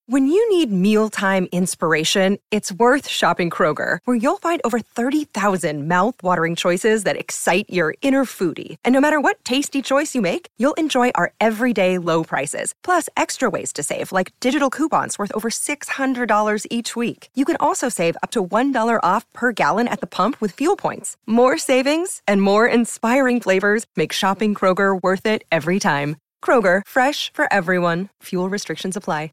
When you need mealtime inspiration, it's worth shopping Kroger, where you'll find over 30,000 mouth-watering choices that excite your inner foodie. And no matter what tasty choice you make, you'll enjoy our everyday low prices, plus extra ways to save, like digital coupons worth over $600 each week. You can also save up to $1 off per gallon at the pump with fuel points. More savings and more inspiring flavors make shopping Kroger worth it every time. Kroger, fresh for everyone. Fuel restrictions apply.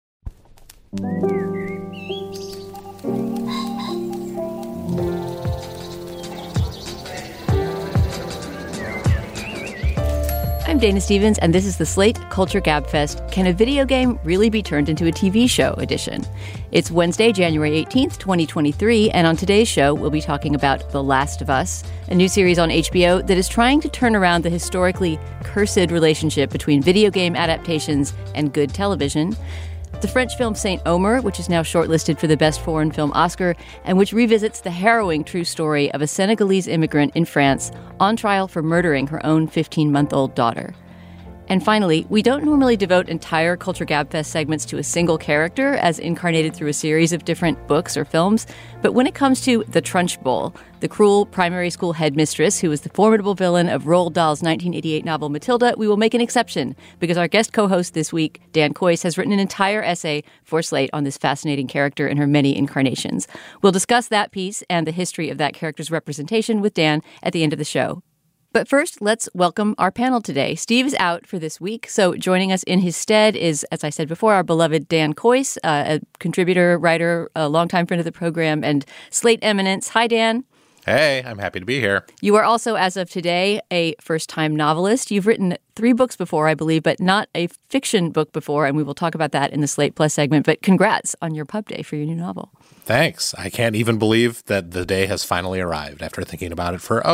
I'm Dana Stevens, and this is the Slate Culture Gabfest Can a Video Game Really Be Turned into a TV Show edition. It's Wednesday, January 18th, 2023, and on today's show, we'll be talking about The Last of Us, a new series on HBO that is trying to turn around the historically cursed relationship between video game adaptations and good television. The French film Saint Omer, which is now shortlisted for the Best Foreign Film Oscar, and which revisits the harrowing true story of a Senegalese immigrant in France on trial for murdering her own 15-month-old daughter. And finally, we don't normally devote entire Culture Gabfest segments to a single character as incarnated through a series of different books or films, but when it comes to the Trunchbull, the cruel primary school headmistress who was the formidable villain of Roald Dahl's 1988 novel Matilda, we will make an exception because our guest co-host this week, Dan Kois, has written an entire essay for Slate on this fascinating character and her many incarnations. We'll discuss that piece and the history of that character's representation with Dan at the end of the show. But first, let's welcome our panel today. Steve is out for this week, so joining us in his stead is, as I said before, our beloved Dan Kois, a contributor, writer, a longtime friend of the program, and Slate eminence. Hi, Dan. Hey, I'm happy to be here. You are also, as of today, a first-time novelist. You've written 3 books before, I believe, but not a fiction book before, and we will talk about that in the Slate Plus segment. But congrats on your pub day for your new novel. Thanks. I can't even believe that the day has finally arrived after thinking about it for,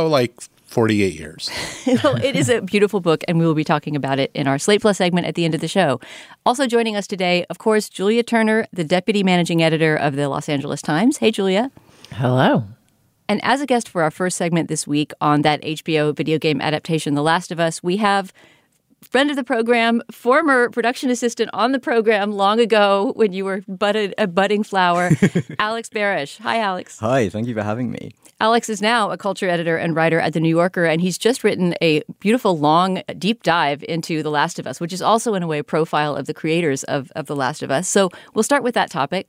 48 years. Well, it is a beautiful book, and we will be talking about it in our Slate Plus segment at the end of the show. Also joining us today, of course, Julia Turner, the deputy managing editor of the Los Angeles Times. Hey, Julia. Hello. And as a guest for our first segment this week on that HBO video game adaptation, The Last of Us, we have friend of the program, former production assistant on the program long ago when you were a budding flower, Alex Barish. Hi, Alex. Hi, thank you for having me. Alex is now a culture editor and writer at The New Yorker, and he's just written a beautiful, long, deep dive into The Last of Us, which is also, in a way, a profile of the creators of The Last of Us. So we'll start with that topic.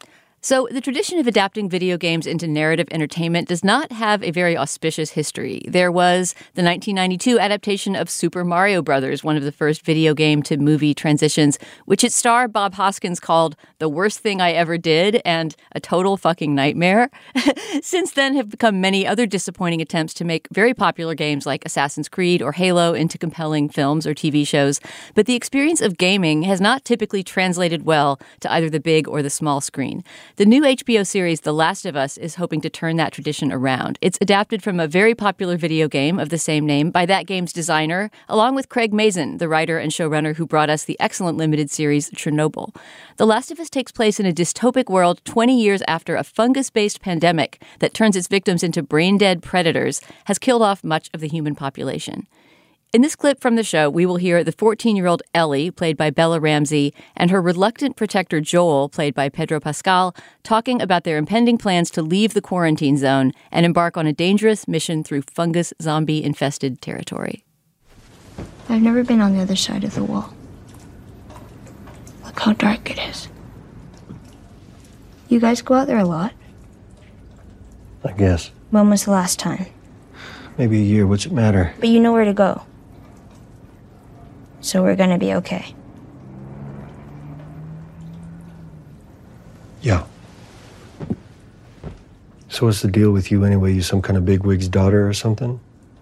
So the tradition of adapting video games into narrative entertainment does not have a very auspicious history. There was the 1992 adaptation of Super Mario Brothers, one of the first video game to movie transitions, which its star Bob Hoskins called the worst thing I ever did and a total fucking nightmare. Since then have become many other disappointing attempts to make very popular games like Assassin's Creed or Halo into compelling films or TV shows. But the experience of gaming has not typically translated well to either the big or the small screen. The new HBO series, The Last of Us, is hoping to turn that tradition around. It's adapted from a very popular video game of the same name by that game's designer, along with Craig Mazin, the writer and showrunner who brought us the excellent limited series Chernobyl. The Last of Us takes place in a dystopic world 20 years after a fungus-based pandemic that turns its victims into brain-dead predators has killed off much of the human population. In this clip from the show, we will hear the 14-year-old Ellie, played by Bella Ramsey, and her reluctant protector Joel, played by Pedro Pascal, talking about their impending plans to leave the quarantine zone and embark on a dangerous mission through fungus zombie-infested territory. I've never been on the other side of the wall. Look how dark it is. You guys go out there a lot? I guess. When was the last time? Maybe a year. What's it matter? But you know where to go. So we're gonna be okay. Yeah. So what's the deal with you anyway? You some kind of bigwig's daughter or something?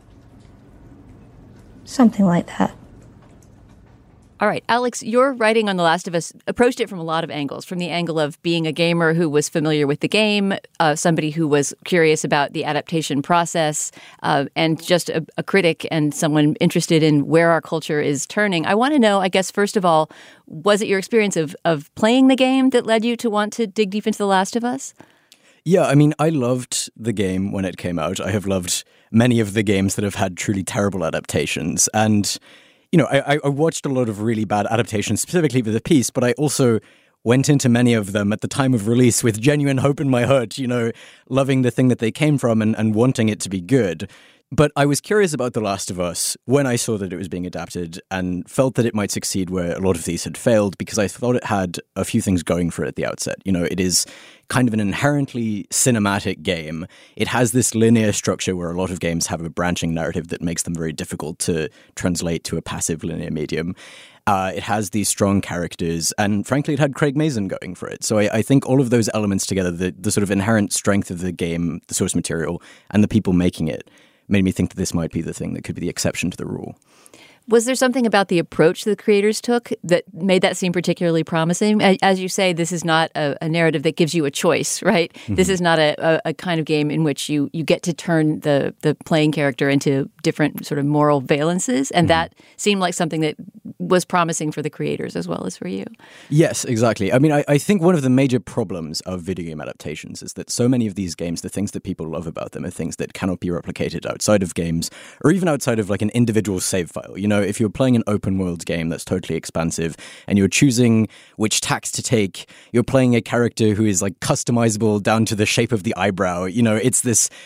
Something like that. All right, Alex, your writing on The Last of Us approached it from a lot of angles, from the angle of being a gamer who was familiar with the game, somebody who was curious about the adaptation process, and just a critic and someone interested in where our culture is turning. I want to know, I guess, first of all, was it your experience of playing the game that led you to want to dig deep into The Last of Us? Yeah, I mean, I loved the game when it came out. I have loved many of the games that have had truly terrible adaptations. And, you know, I watched a lot of really bad adaptations specifically for the piece, but I also went into many of them at the time of release with genuine hope in my heart, loving the thing that they came from and wanting it to be good. But I was curious about The Last of Us when I saw that it was being adapted and felt that it might succeed where a lot of these had failed, because I thought it had a few things going for it at the outset. It is kind of an inherently cinematic game. It has this linear structure where a lot of games have a branching narrative that makes them very difficult to translate to a passive linear medium. It has these strong characters, and frankly, it had Craig Mazin going for it. So I think all of those elements together, the sort of inherent strength of the game, the source material, and the people making it, made me think that this might be the thing that could be the exception to the rule. Was there something about the approach the creators took that made that seem particularly promising? As you say, this is not a narrative that gives you a choice, right? Mm-hmm. This is not a kind of game in which you get to turn the playing character into different sort of moral valences, and that seemed like something that was promising for the creators as well as for you. Yes, exactly. I mean, I think one of the major problems of video game adaptations is that so many of these games, the things that people love about them are things that cannot be replicated outside of games, or even outside of like an individual save file. If you're playing an open world game that's totally expansive and you're choosing which tacks to take, you're playing a character who is like customizable down to the shape of the eyebrow. There's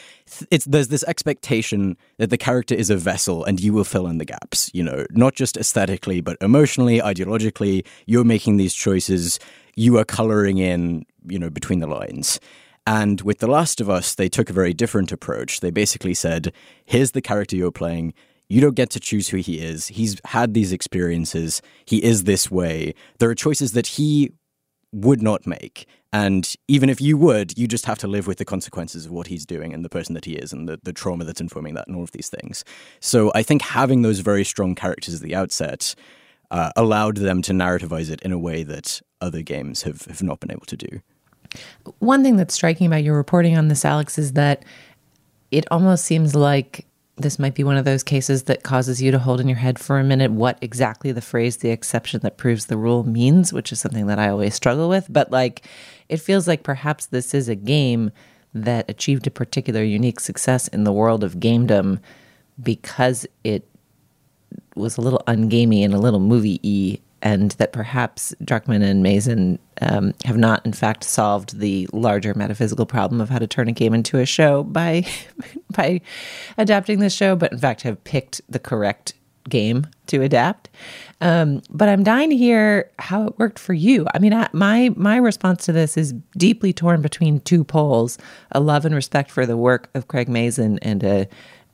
this expectation that the character is a vessel and you will fill in the gaps, not just aesthetically, but emotionally, ideologically. You're making these choices. You are coloring in, between the lines. And with The Last of Us, they took a very different approach. They basically said, here's the character you're playing. You don't get to choose who he is. He's had these experiences. He is this way. There are choices that he would not make. And even if you would, you just have to live with the consequences of what he's doing and the person that he is and the trauma that's informing that and all of these things. So I think having those very strong characters at the outset allowed them to narrativize it in a way that other games have not been able to do. One thing that's striking about your reporting on this, Alex, is that it almost seems like this might be one of those cases that causes you to hold in your head for a minute what exactly the phrase, the exception that proves the rule means, which is something that I always struggle with. But it feels like perhaps this is a game that achieved a particular unique success in the world of gamedom because it was a little ungamey and a little movie-y, and that perhaps Druckmann and Mazin have not, in fact, solved the larger metaphysical problem of how to turn a game into a show by adapting this show, but in fact have picked the correct game to adapt. But I'm dying to hear how it worked for you. I mean, my response to this is deeply torn between two poles: a love and respect for the work of Craig Mazin and a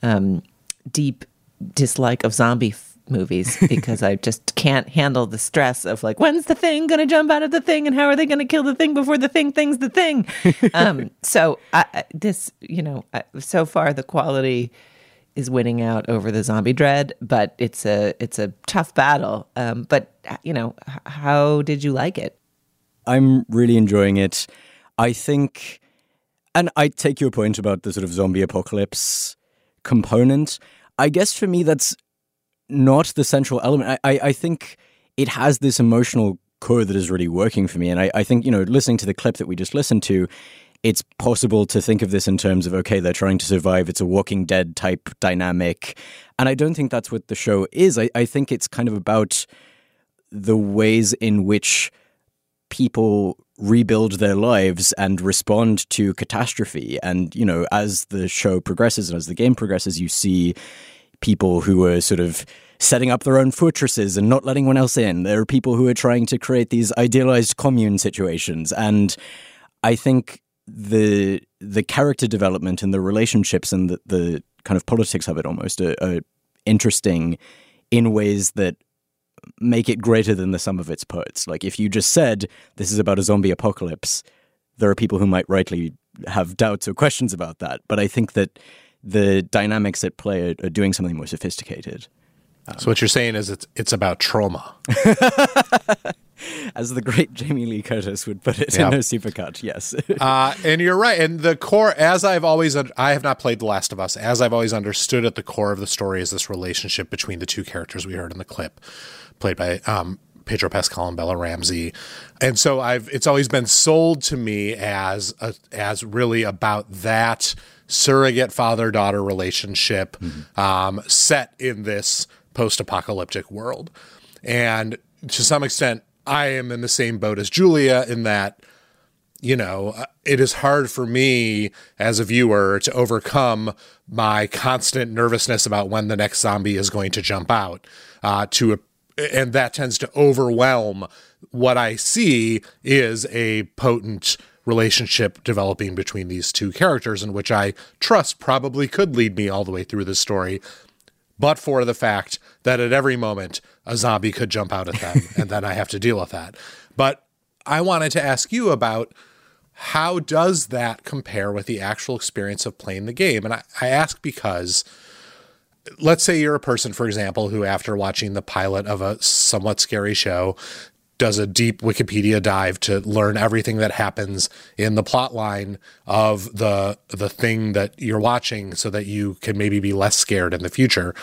deep dislike of zombie movies, because I just can't handle the stress of when's the thing going to jump out of the thing and how are they going to kill the thing before the thing's the thing. So so far the quality is winning out over the zombie dread, but it's a tough battle. But how did you like it? I'm really enjoying it. I think, and I take your point about the sort of zombie apocalypse component. I guess for me that's not the central element. I think it has this emotional core that is really working for me. And I think, listening to the clip that we just listened to, it's possible to think of this in terms of, okay, they're trying to survive. It's a Walking Dead type dynamic. And I don't think that's what the show is. I think it's kind of about the ways in which people rebuild their lives and respond to catastrophe. And, as the show progresses and as the game progresses, you see people who are sort of setting up their own fortresses and not letting anyone else in. There are people who are trying to create these idealized commune situations. And I think the character development and the relationships and the kind of politics of it almost are interesting in ways that make it greater than the sum of its parts. If you just said this is about a zombie apocalypse, there are people who might rightly have doubts or questions about that. But I think that the dynamics at play are doing something more sophisticated. So what you're saying is it's about trauma. As the great Jamie Lee Curtis would put it in her supercut, yes. And you're right. And the core, I have not played The Last of Us, as I've always understood at the core of the story is this relationship between the two characters we heard in the clip, played by Pedro Pascal and Bella Ramsey. And so it's always been sold to me as really about that surrogate father-daughter relationship set in this post-apocalyptic world. And to some extent, I am in the same boat as Julia in that, it is hard for me as a viewer to overcome my constant nervousness about when the next zombie is going to jump out, and that tends to overwhelm what I see is a potent relationship developing between these two characters, in which I trust probably could lead me all the way through this story, but for the fact that at every moment a zombie could jump out at them, and then I have to deal with that. But I wanted to ask you about how does that compare with the actual experience of playing the game? And I ask because, let's say you're a person, for example, who after watching the pilot of a somewhat scary show does a deep Wikipedia dive to learn everything that happens in the plot line of the thing that you're watching so that you can maybe be less scared in the future.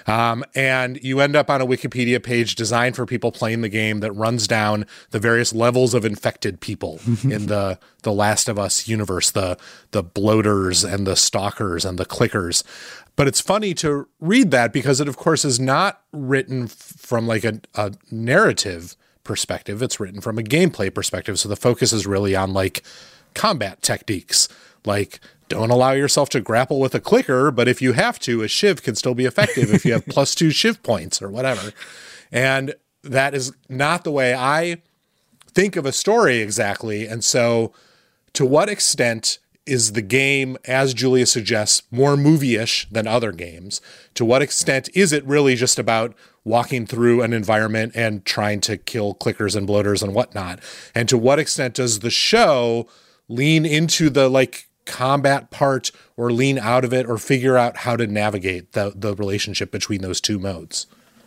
And you end up on a Wikipedia page designed for people playing the game that runs down the various levels of infected people in the Last of Us universe, the bloaters and the stalkers and the clickers. But it's funny to read that because it, of course, is not written from like a narrative perspective. It's written from a gameplay perspective. So the focus is really on like combat techniques, like don't allow yourself to grapple with a clicker, but if you have to, a shiv can still be effective if you have +2 shiv points or whatever. And that is not the way I think of a story exactly. And so to what extent is the game, as Julia suggests, more movie-ish than other games? To what extent is it really just about walking through an environment and trying to kill clickers and bloaters and whatnot? And to what extent does the show lean into the like combat part or lean out of it or figure out how to navigate the relationship between those two modes?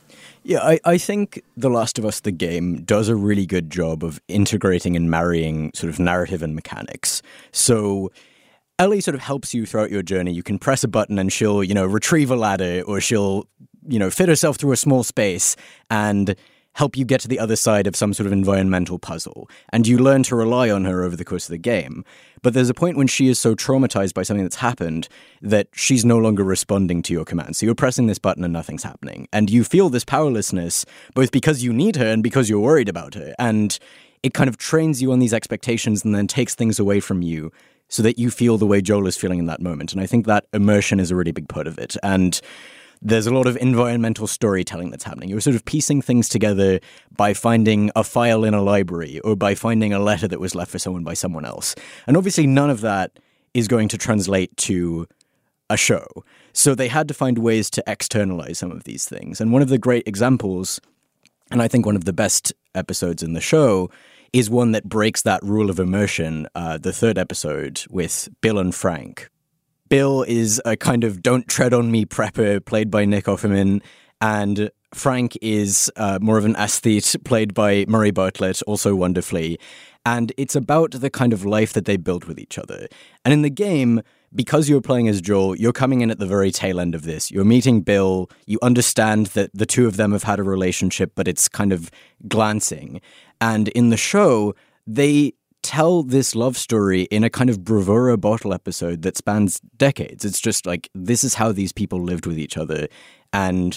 Yeah, I think The Last of Us, the game, does a really good job of integrating and marrying sort of narrative and mechanics. So Ellie sort of helps you throughout your journey. You can press a button and she'll, retrieve a ladder, or she'll, fit herself through a small space and help you get to the other side of some sort of environmental puzzle. And you learn to rely on her over the course of the game. But there's a point when she is so traumatized by something that's happened that she's no longer responding to your commands. So you're pressing this button and nothing's happening. And you feel this powerlessness, both because you need her and because you're worried about her. And it kind of trains you on these expectations and then takes things away from you so that you feel the way Joel is feeling in that moment. And I think that immersion is a really big part of it. And there's a lot of environmental storytelling that's happening. You're sort of piecing things together by finding a file in a library or by finding a letter that was left for someone by someone else. And obviously none of that is going to translate to a show. So they had to find ways to externalize some of these things. And one of the great examples, and I think one of the best episodes in the show, is one that breaks that rule of immersion, the third episode with Bill and Frank. Bill is a kind of don't tread on me prepper played by Nick Offerman, and Frank is more of an aesthete played by Murray Bartlett, also wonderfully. And it's about the kind of life that they build with each other. And in the game, because you're playing as Joel, you're coming in at the very tail end of this. You're meeting Bill. You understand that the two of them have had a relationship, but it's kind of glancing. And in the show, they tell this love story in a kind of bravura bottle episode that spans decades. It's just like, this is how these people lived with each other and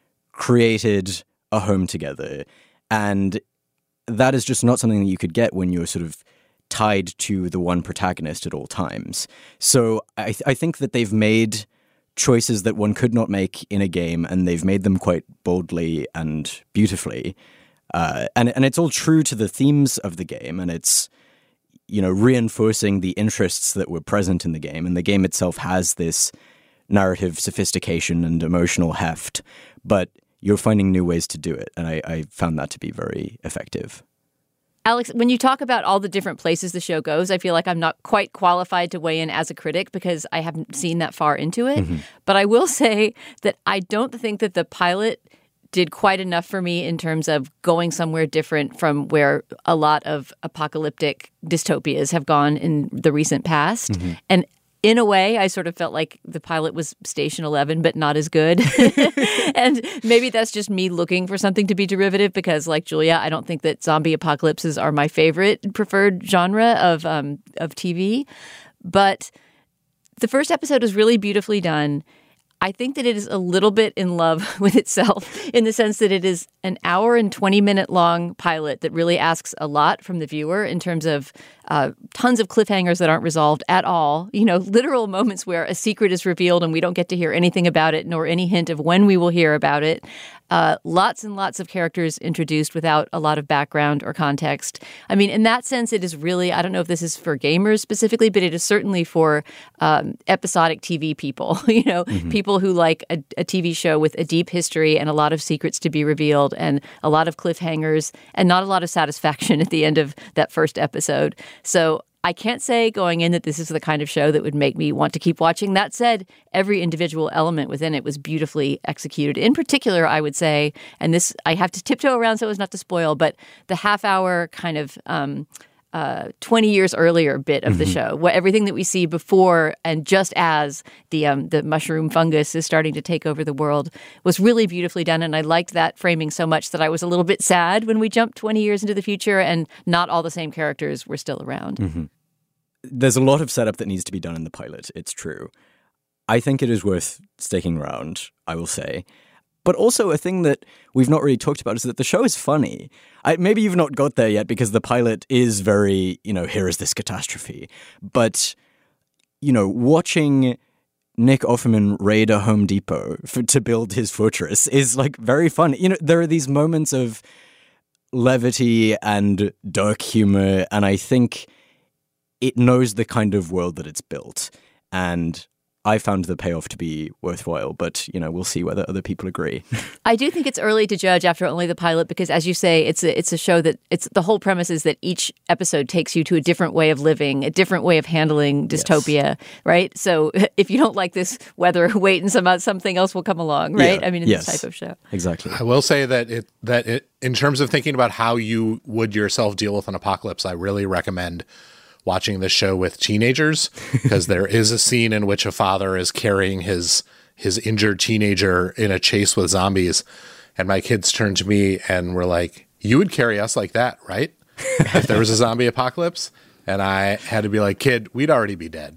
created a home together. And that is just not something that you could get when you're sort of tied to the one protagonist at all times. So I think that they've made choices that one could not make in a game, and they've made them quite boldly and beautifully. And it's all true to the themes of the game, and it's, reinforcing the interests that were present in the game. And the game itself has this narrative sophistication and emotional heft, but you're finding new ways to do it. And I found that to be very effective. Alex, when you talk about all the different places the show goes, I feel like I'm not quite qualified to weigh in as a critic because I haven't seen that far into it. Mm-hmm. But I will say that I don't think that the pilot did quite enough for me in terms of going somewhere different from where a lot of apocalyptic dystopias have gone in the recent past. Mm-hmm. And in a way, I sort of felt like the pilot was Station 11, but not as good. And maybe that's just me looking for something to be derivative because, like Julia, I don't think that zombie apocalypses are my favorite preferred genre of TV. But the first episode was really beautifully done. I think that it is a little bit in love with itself in the sense that it is an hour and 20-minute long pilot that really asks a lot from the viewer in terms of tons of cliffhangers that aren't resolved at all. You know, literal moments where a secret is revealed and we don't get to hear anything about it, nor any hint of when we will hear about it. Lots and lots of characters introduced without a lot of background or context. I mean, in that sense, it is really, I don't know if this is for gamers specifically, but it is certainly for episodic TV people, you know, people who like a TV show with a deep history and a lot of secrets to be revealed and a lot of cliffhangers and not a lot of satisfaction at the end of that first episode. So I can't say going in that this is the kind of show that would make me want to keep watching. That said, every individual element within it was beautifully executed. In particular, I would say, and this I have to tiptoe around so as not to spoil, but the half-hour kind of 20 years earlier bit of the show, everything that we see before and just as the mushroom fungus is starting to take over the world was really beautifully done. And I liked that framing so much that I was a little bit sad when we jumped 20 years into the future and not all the same characters were still around. There's a lot of setup that needs to be done in the pilot. It's true. I think it is worth sticking around, I will say. But also a thing that we've not really talked about is that the show is funny. Maybe you've not got there yet because the pilot is very, you know, here is this catastrophe. But, you know, watching Nick Offerman raid a Home Depot to build his fortress is like very fun. You know, there are these moments of levity and dark humor, and I think it knows the kind of world that it's built. And I found the payoff to be worthwhile, but, you know, we'll see whether other people agree. I do think it's early to judge after only the pilot because, as you say, it's a show that the whole premise is that each episode takes you to a different way of living, a different way of handling dystopia, right? So if you don't like this weather, wait and something else will come along, right? Yeah. I mean, in this type of show. Exactly. I will say that it in terms of thinking about how you would yourself deal with an apocalypse, I really recommend watching this show with teenagers because there is a scene in which a father is carrying his injured teenager in a chase with zombies. And my kids turned to me and were like, you would carry us like that, right? If there was a zombie apocalypse. And I had to be like, kid, we'd already be dead.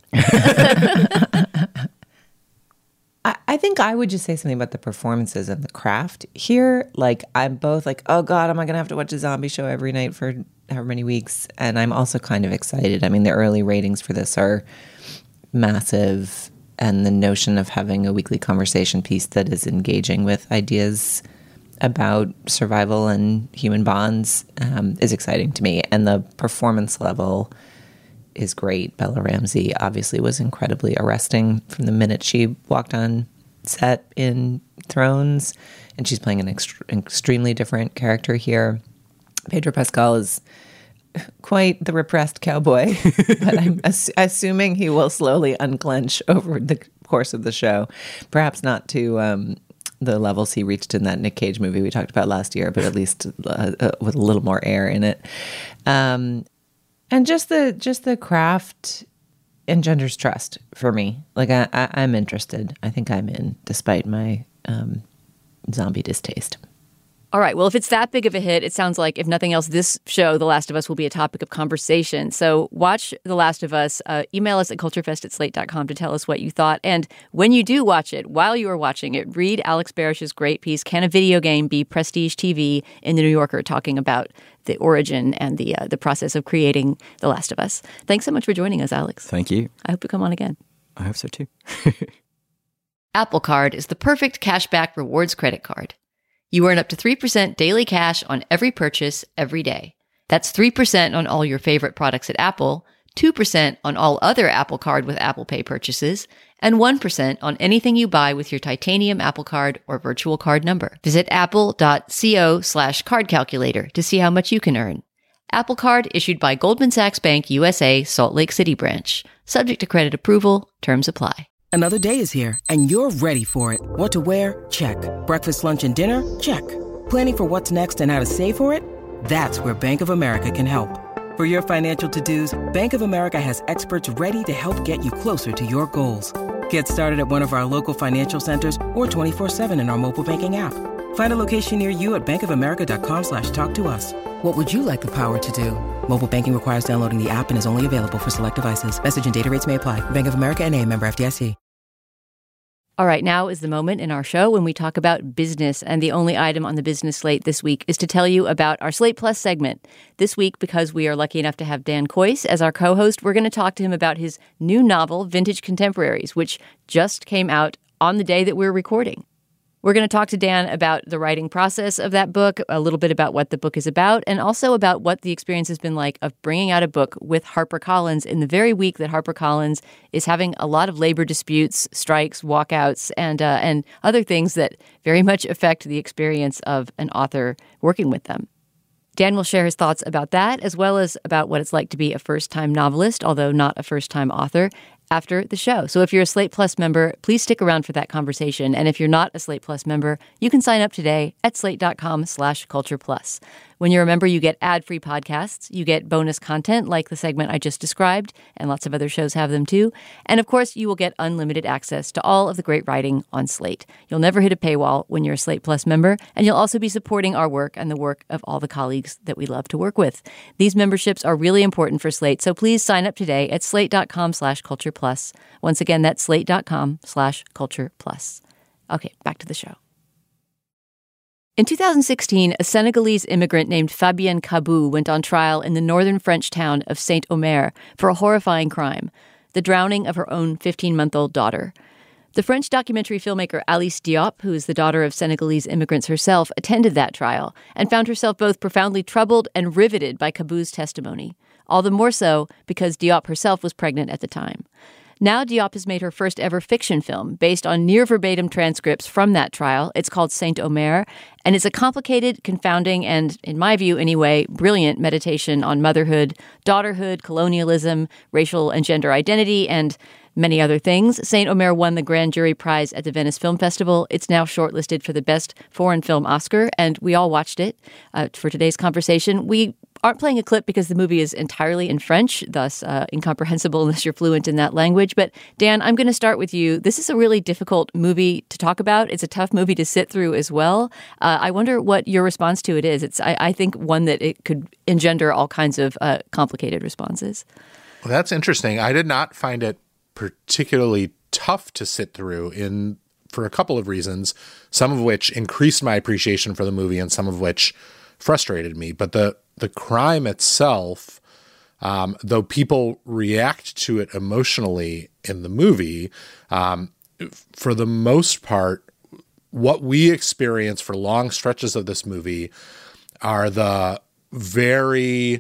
I think I would just say something about the performances and the craft here. Like, I'm both like, oh God, am I going to have to watch a zombie show every night for however many weeks? And I'm also kind of excited. I mean, the early ratings for this are massive. And the notion of having a weekly conversation piece that is engaging with ideas about survival and human bonds is exciting to me. And the performance level is great. Bella Ramsey obviously was incredibly arresting from the minute she walked on set in Thrones, and she's playing an extremely different character here. Pedro Pascal is quite the repressed cowboy, but I'm assuming he will slowly unclench over the course of the show. Perhaps not to the levels he reached in that Nick Cage movie we talked about last year, but at least with a little more air in it. And just the craft engenders trust for me. Like I'm interested. I think I'm in, despite my zombie distaste. All right. Well, if it's that big of a hit, it sounds like, if nothing else, this show, The Last of Us, will be a topic of conversation. So watch The Last of Us. Email us at culturefest@slate.com to tell us what you thought. And when you do watch it, while you are watching it, read Alex Barish's great piece, Can a Video Game Be Prestige TV, in The New Yorker, talking about the origin and the process of creating The Last of Us. Thanks so much for joining us, Alex. Thank you. I hope you come on again. I hope so too. Apple Card is the perfect cashback rewards credit card. You earn up to 3% daily cash on every purchase every day. That's 3% on all your favorite products at Apple, 2% on all other Apple Card with Apple Pay purchases, and 1% on anything you buy with your titanium Apple Card or virtual card number. Visit apple.co/card calculator to see how much you can earn. Apple Card issued by Goldman Sachs Bank USA, Salt Lake City branch. Subject to credit approval. Terms apply. Another day is here, and you're ready for it. What to wear? Check. Breakfast, lunch, and dinner? Check. Planning for what's next and how to save for it? That's where Bank of America can help. For your financial to-dos, Bank of America has experts ready to help get you closer to your goals. Get started at one of our local financial centers or 24/7 in our mobile banking app. Find a location near you at bankofamerica.com/talktous. What would you like the power to do? Mobile banking requires downloading the app and is only available for select devices. Message and data rates may apply. Bank of America NA, member FDIC. All right, now is the moment in our show when we talk about business. And the only item on the business slate this week is to tell you about our Slate Plus segment. This week, because we are lucky enough to have Dan Kois as our co-host, we're going to talk to him about his new novel, Vintage Contemporaries, which just came out on the day that we're recording. We're going to talk to Dan about the writing process of that book, a little bit about what the book is about, and also about what the experience has been like of bringing out a book with HarperCollins in the very week that HarperCollins is having a lot of labor disputes, strikes, walkouts, and other things that very much affect the experience of an author working with them. Dan will share his thoughts about that, as well as about what it's like to be a first-time novelist, although not a first-time author, after the show. So if you're a Slate Plus member, please stick around for that conversation. And if you're not a Slate Plus member, you can sign up today at slate.com/cultureplus. When you're a member, you get ad-free podcasts, you get bonus content like the segment I just described, and lots of other shows have them too. And of course, you will get unlimited access to all of the great writing on Slate. You'll never hit a paywall when you're a Slate Plus member, and you'll also be supporting our work and the work of all the colleagues that we love to work with. These memberships are really important for Slate, so please sign up today at slate.com/cultureplus. Once again, that's slate.com/cultureplus. Okay, back to the show. In 2016, a Senegalese immigrant named Fabienne Kabou went on trial in the northern French town of Saint-Omer for a horrifying crime, the drowning of her own 15-month-old daughter. The French documentary filmmaker Alice Diop, who is the daughter of Senegalese immigrants herself, attended that trial and found herself both profoundly troubled and riveted by Kabou's testimony, all the more so because Diop herself was pregnant at the time. Now Diop has made her first ever fiction film based on near-verbatim transcripts from that trial. It's called Saint-Omer, and it's a complicated, confounding, and, in my view anyway, brilliant meditation on motherhood, daughterhood, colonialism, racial and gender identity, and many other things. Saint-Omer won the Grand Jury Prize at the Venice Film Festival. It's now shortlisted for the Best Foreign Film Oscar, and we all watched it for today's conversation. We aren't playing a clip because the movie is entirely in French, thus incomprehensible unless you're fluent in that language. But Dan, I'm going to start with you. This is a really difficult movie to talk about. It's a tough movie to sit through as well. I wonder what your response to it is. It's, I think, one that it could engender all kinds of complicated responses. Well, that's interesting. I did not find it particularly tough to sit through for a couple of reasons, some of which increased my appreciation for the movie and some of which frustrated me. But the crime itself, though people react to it emotionally in the movie, for the most part, what we experience for long stretches of this movie are the very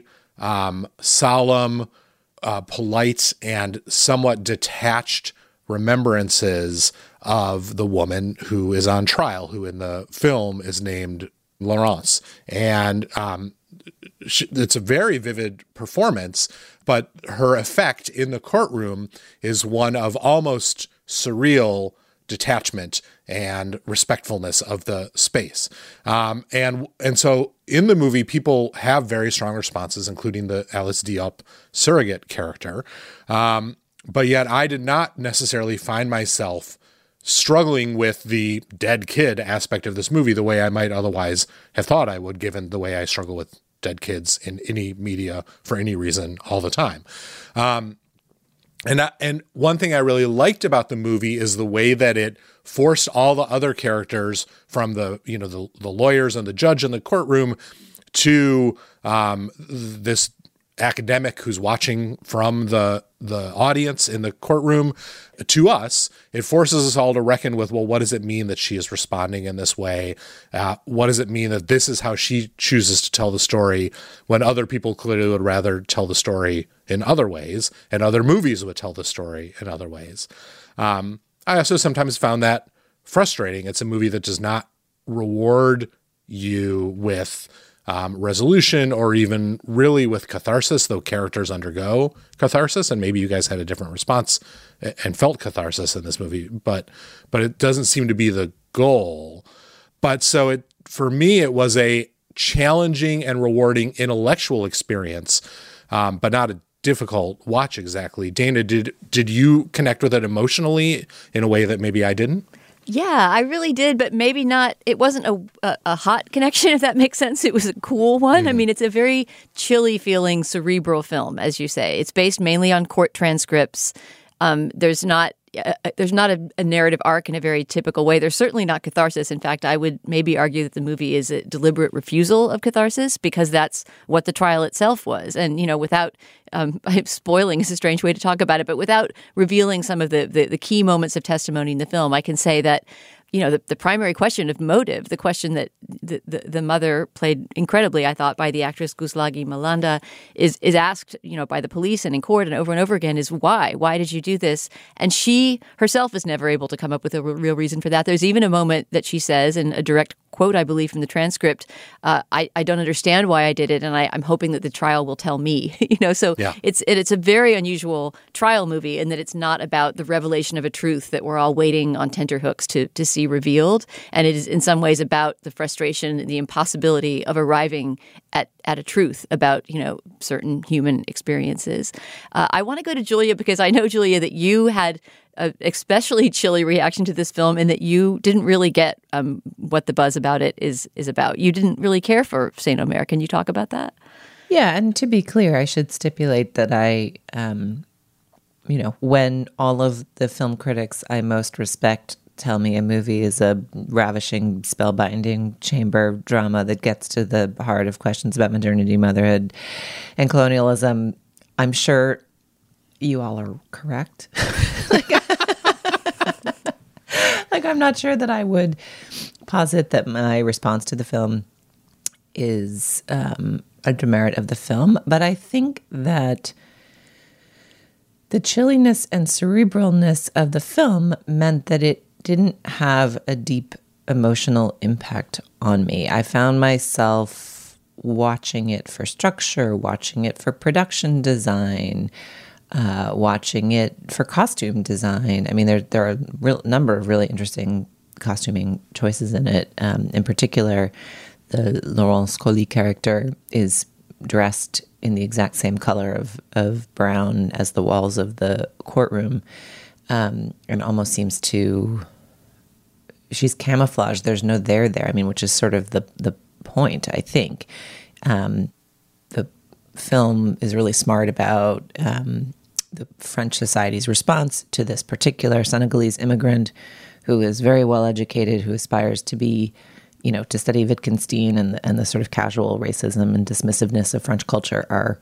solemn, polite, and somewhat detached remembrances of the woman who is on trial, who in the film is named Laurence. And it's a very vivid performance, but her effect in the courtroom is one of almost surreal detachment and respectfulness of the space. And so in the movie, people have very strong responses, including the Alice Diop surrogate character. But yet I did not necessarily find myself struggling with the dead kid aspect of this movie the way I might otherwise have thought I would, given the way I struggle with dead kids in any media for any reason all the time. And one thing I really liked about the movie is the way that it forced all the other characters, from the lawyers and the judge in the courtroom to this academic who's watching from the audience in the courtroom, to us. It forces us all to reckon with, well, what does it mean that she is responding in this way? What does it mean that this is how she chooses to tell the story when other people clearly would rather tell the story in other ways, and other movies would tell the story in other ways? I also sometimes found that frustrating. It's a movie that does not reward you with resolution or even really with catharsis, though characters undergo catharsis, and maybe you guys had a different response and felt catharsis in this movie, but it doesn't seem to be the goal. But so for me, it was a challenging and rewarding intellectual experience, but not a difficult watch exactly. Dana, did you connect with it emotionally in a way that maybe I didn't? Yeah, I really did, but maybe not. It wasn't a hot connection, if that makes sense. It was a cool one. Mm. I mean, it's a very chilly feeling, cerebral film, as you say. It's based mainly on court transcripts. There's not there's not a narrative arc in a very typical way. There's certainly not catharsis. In fact, I would maybe argue that the movie is a deliberate refusal of catharsis because that's what the trial itself was. And, without spoiling is a strange way to talk about it, but without revealing some of the key moments of testimony in the film, I can say that the primary question of motive, the question that the mother played incredibly, I thought, by the actress Guzlagi Malanda, is asked, by the police and in court and over again is why? Why did you do this? And she herself is never able to come up with a real reason for that. There's even a moment that she says, in a direct quote, I believe, from the transcript, I don't understand why I did it, and I'm hoping that the trial will tell me. So yeah. It's a very unusual trial movie in that it's not about the revelation of a truth that we're all waiting on tenterhooks to see revealed, and it is in some ways about the frustration and the impossibility of arriving at a truth about certain human experiences. I want to go to Julia because I know, Julia, that you had an especially chilly reaction to this film and that you didn't really get what the buzz about it is about. You didn't really care for Saint Omer. Can you talk about that? Yeah, and to be clear, I should stipulate that I, when all of the film critics I most respect tell me a movie is a ravishing, spellbinding chamber drama that gets to the heart of questions about modernity, motherhood, and colonialism, I'm sure you all are correct. I'm not sure that I would posit that my response to the film is a demerit of the film, but I think that the chilliness and cerebralness of the film meant that it didn't have a deep emotional impact on me. I found myself watching it for structure, watching it for production design, watching it for costume design. I mean, there are a number of really interesting costuming choices in it. In particular, the Laurent Scolly character is dressed in the exact same color of brown as the walls of the courtroom, and almost seems to... She's camouflaged. There's no there. I mean, which is sort of the point, I think. The film is really smart about the French society's response to this particular Senegalese immigrant who is very well educated, who aspires to be, to study Wittgenstein, and the sort of casual racism and dismissiveness of French culture are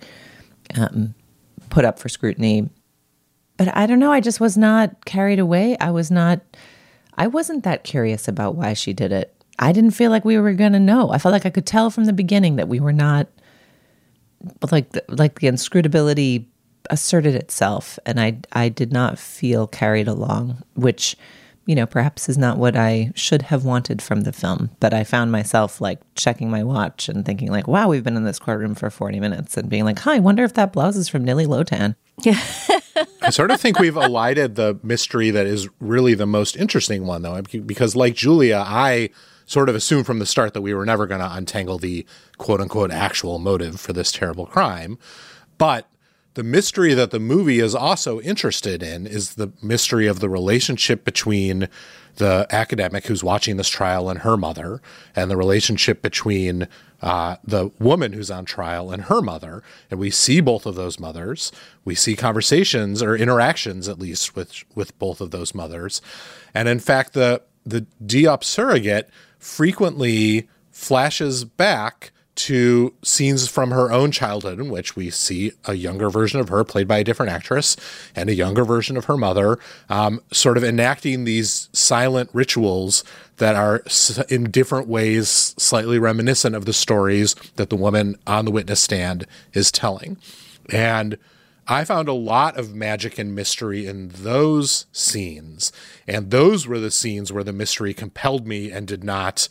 put up for scrutiny. But I don't know, I just was not carried away. I wasn't that curious about why she did it. I didn't feel like we were going to know. I felt like I could tell from the beginning that we were not, like the inscrutability asserted itself, and I did not feel carried along, which, perhaps is not what I should have wanted from the film. But I found myself checking my watch and thinking wow, we've been in this courtroom for 40 minutes, and being I wonder if that blouse is from Nili Lotan. Yeah. I sort of think we've elided the mystery that is really the most interesting one, though, because like Julia, I sort of assumed from the start that we were never going to untangle the quote-unquote actual motive for this terrible crime. But the mystery that the movie is also interested in is the mystery of the relationship between the academic who's watching this trial and her mother, and the relationship between the woman who's on trial and her mother. And we see both of those mothers. We see conversations or interactions, at least, with both of those mothers. And in fact, the Diop surrogate frequently flashes back to scenes from her own childhood in which we see a younger version of her played by a different actress and a younger version of her mother, sort of enacting these silent rituals that are in different ways slightly reminiscent of the stories that the woman on the witness stand is telling. And I found a lot of magic and mystery in those scenes. And those were the scenes where the mystery compelled me and did not,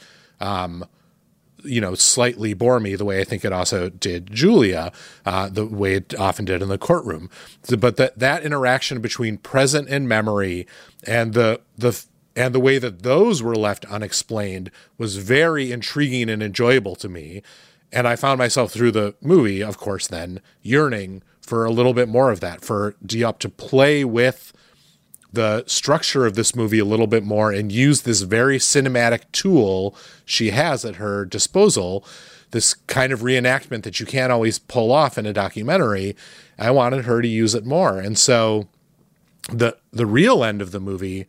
slightly bore me the way I think it also did Julia, the way it often did in the courtroom. But that interaction between present and memory and the way that those were left unexplained was very intriguing and enjoyable to me. And I found myself through the movie, of course, then yearning for a little bit more of that, for Diop to play with the structure of this movie a little bit more and use this very cinematic tool she has at her disposal, this kind of reenactment that you can't always pull off in a documentary. I wanted her to use it more. And so The real end of the movie,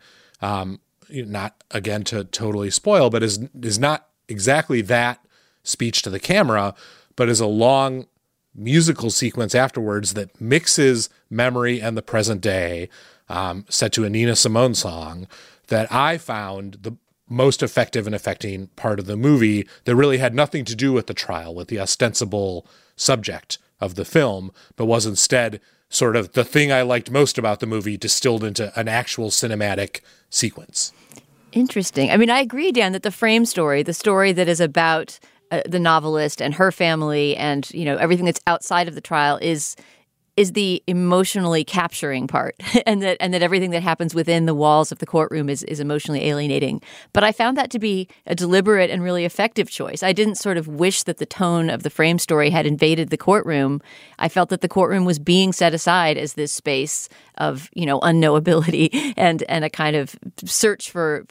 not again to totally spoil, but is not exactly that speech to the camera, but is a long musical sequence afterwards that mixes memory and the present day, set to a Nina Simone song, that I found the most effective and affecting part of the movie that really had nothing to do with the trial, with the ostensible subject of the film, but was instead sort of the thing I liked most about the movie distilled into an actual cinematic sequence. Interesting. I mean, I agree, Dan, that the frame story, the story that is about the novelist and her family and, you know, everything that's outside of the trial is the emotionally capturing part, and that everything that happens within the walls of the courtroom is emotionally alienating. But I found that to be a deliberate and really effective choice. I didn't sort of wish that the tone of the frame story had invaded the courtroom. I felt that the courtroom was being set aside as this space of, you know, unknowability and a kind of search for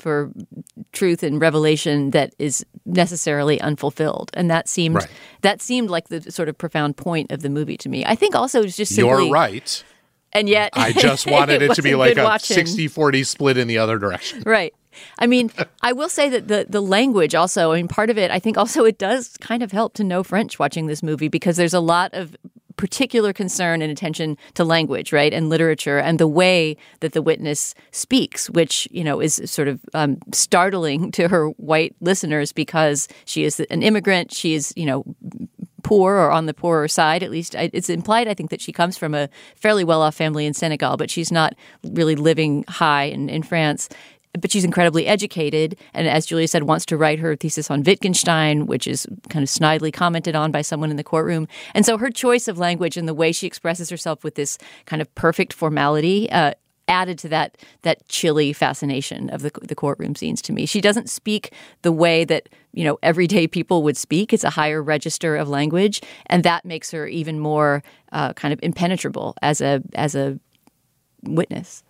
truth and revelation that is necessarily unfulfilled. And that seemed like the sort of profound point of the movie to me. I think also it's just simply, you're right. And yet I just wanted it to be like a watching. 60-40 split in the other direction. Right. I mean, I will say that the language also, I mean, part of it, I think also it does kind of help to know French watching this movie, because there's a lot of particular concern and attention to language, right, and literature, and the way that the witness speaks, which, you know, is sort of startling to her white listeners because she is an immigrant. She is, you know, poor or on the poorer side. At least it's implied, I think, that she comes from a fairly well-off family in Senegal, but she's not really living high in France. But she's incredibly educated, and as Julia said, wants to write her thesis on Wittgenstein, which is kind of snidely commented on by someone in the courtroom. And so her choice of language and the way she expresses herself with this kind of perfect formality added to that chilly fascination of the courtroom scenes to me. She doesn't speak the way that, you know, everyday people would speak. It's a higher register of language, and that makes her even more kind of impenetrable as a witness.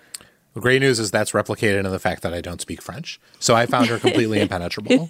The great news is that's replicated in the fact that I don't speak French. So I found her completely impenetrable.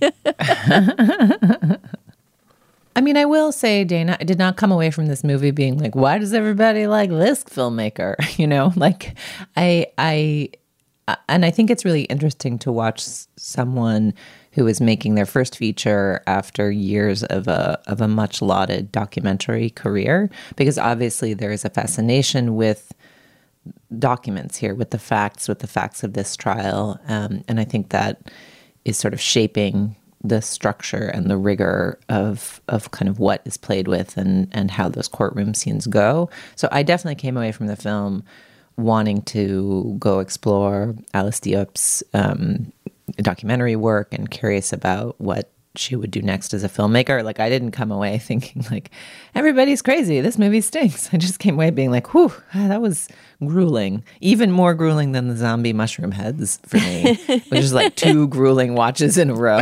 I mean, I will say, Dana, I did not come away from this movie being like, why does everybody like this filmmaker? You know, like and I think it's really interesting to watch someone who is making their first feature after years of a much lauded documentary career, because obviously there is a fascination with documents here, with the facts of this trial. And I think that is sort of shaping the structure and the rigor of kind of what is played with and how those courtroom scenes go. So I definitely came away from the film wanting to go explore Alice Diop's documentary work and curious about what she would do next as a filmmaker. Like, I didn't come away thinking like, everybody's crazy, this movie stinks. I just came away being like, whew, that was grueling. Even more grueling than the zombie mushroom heads for me, which is like 2 grueling watches in a row.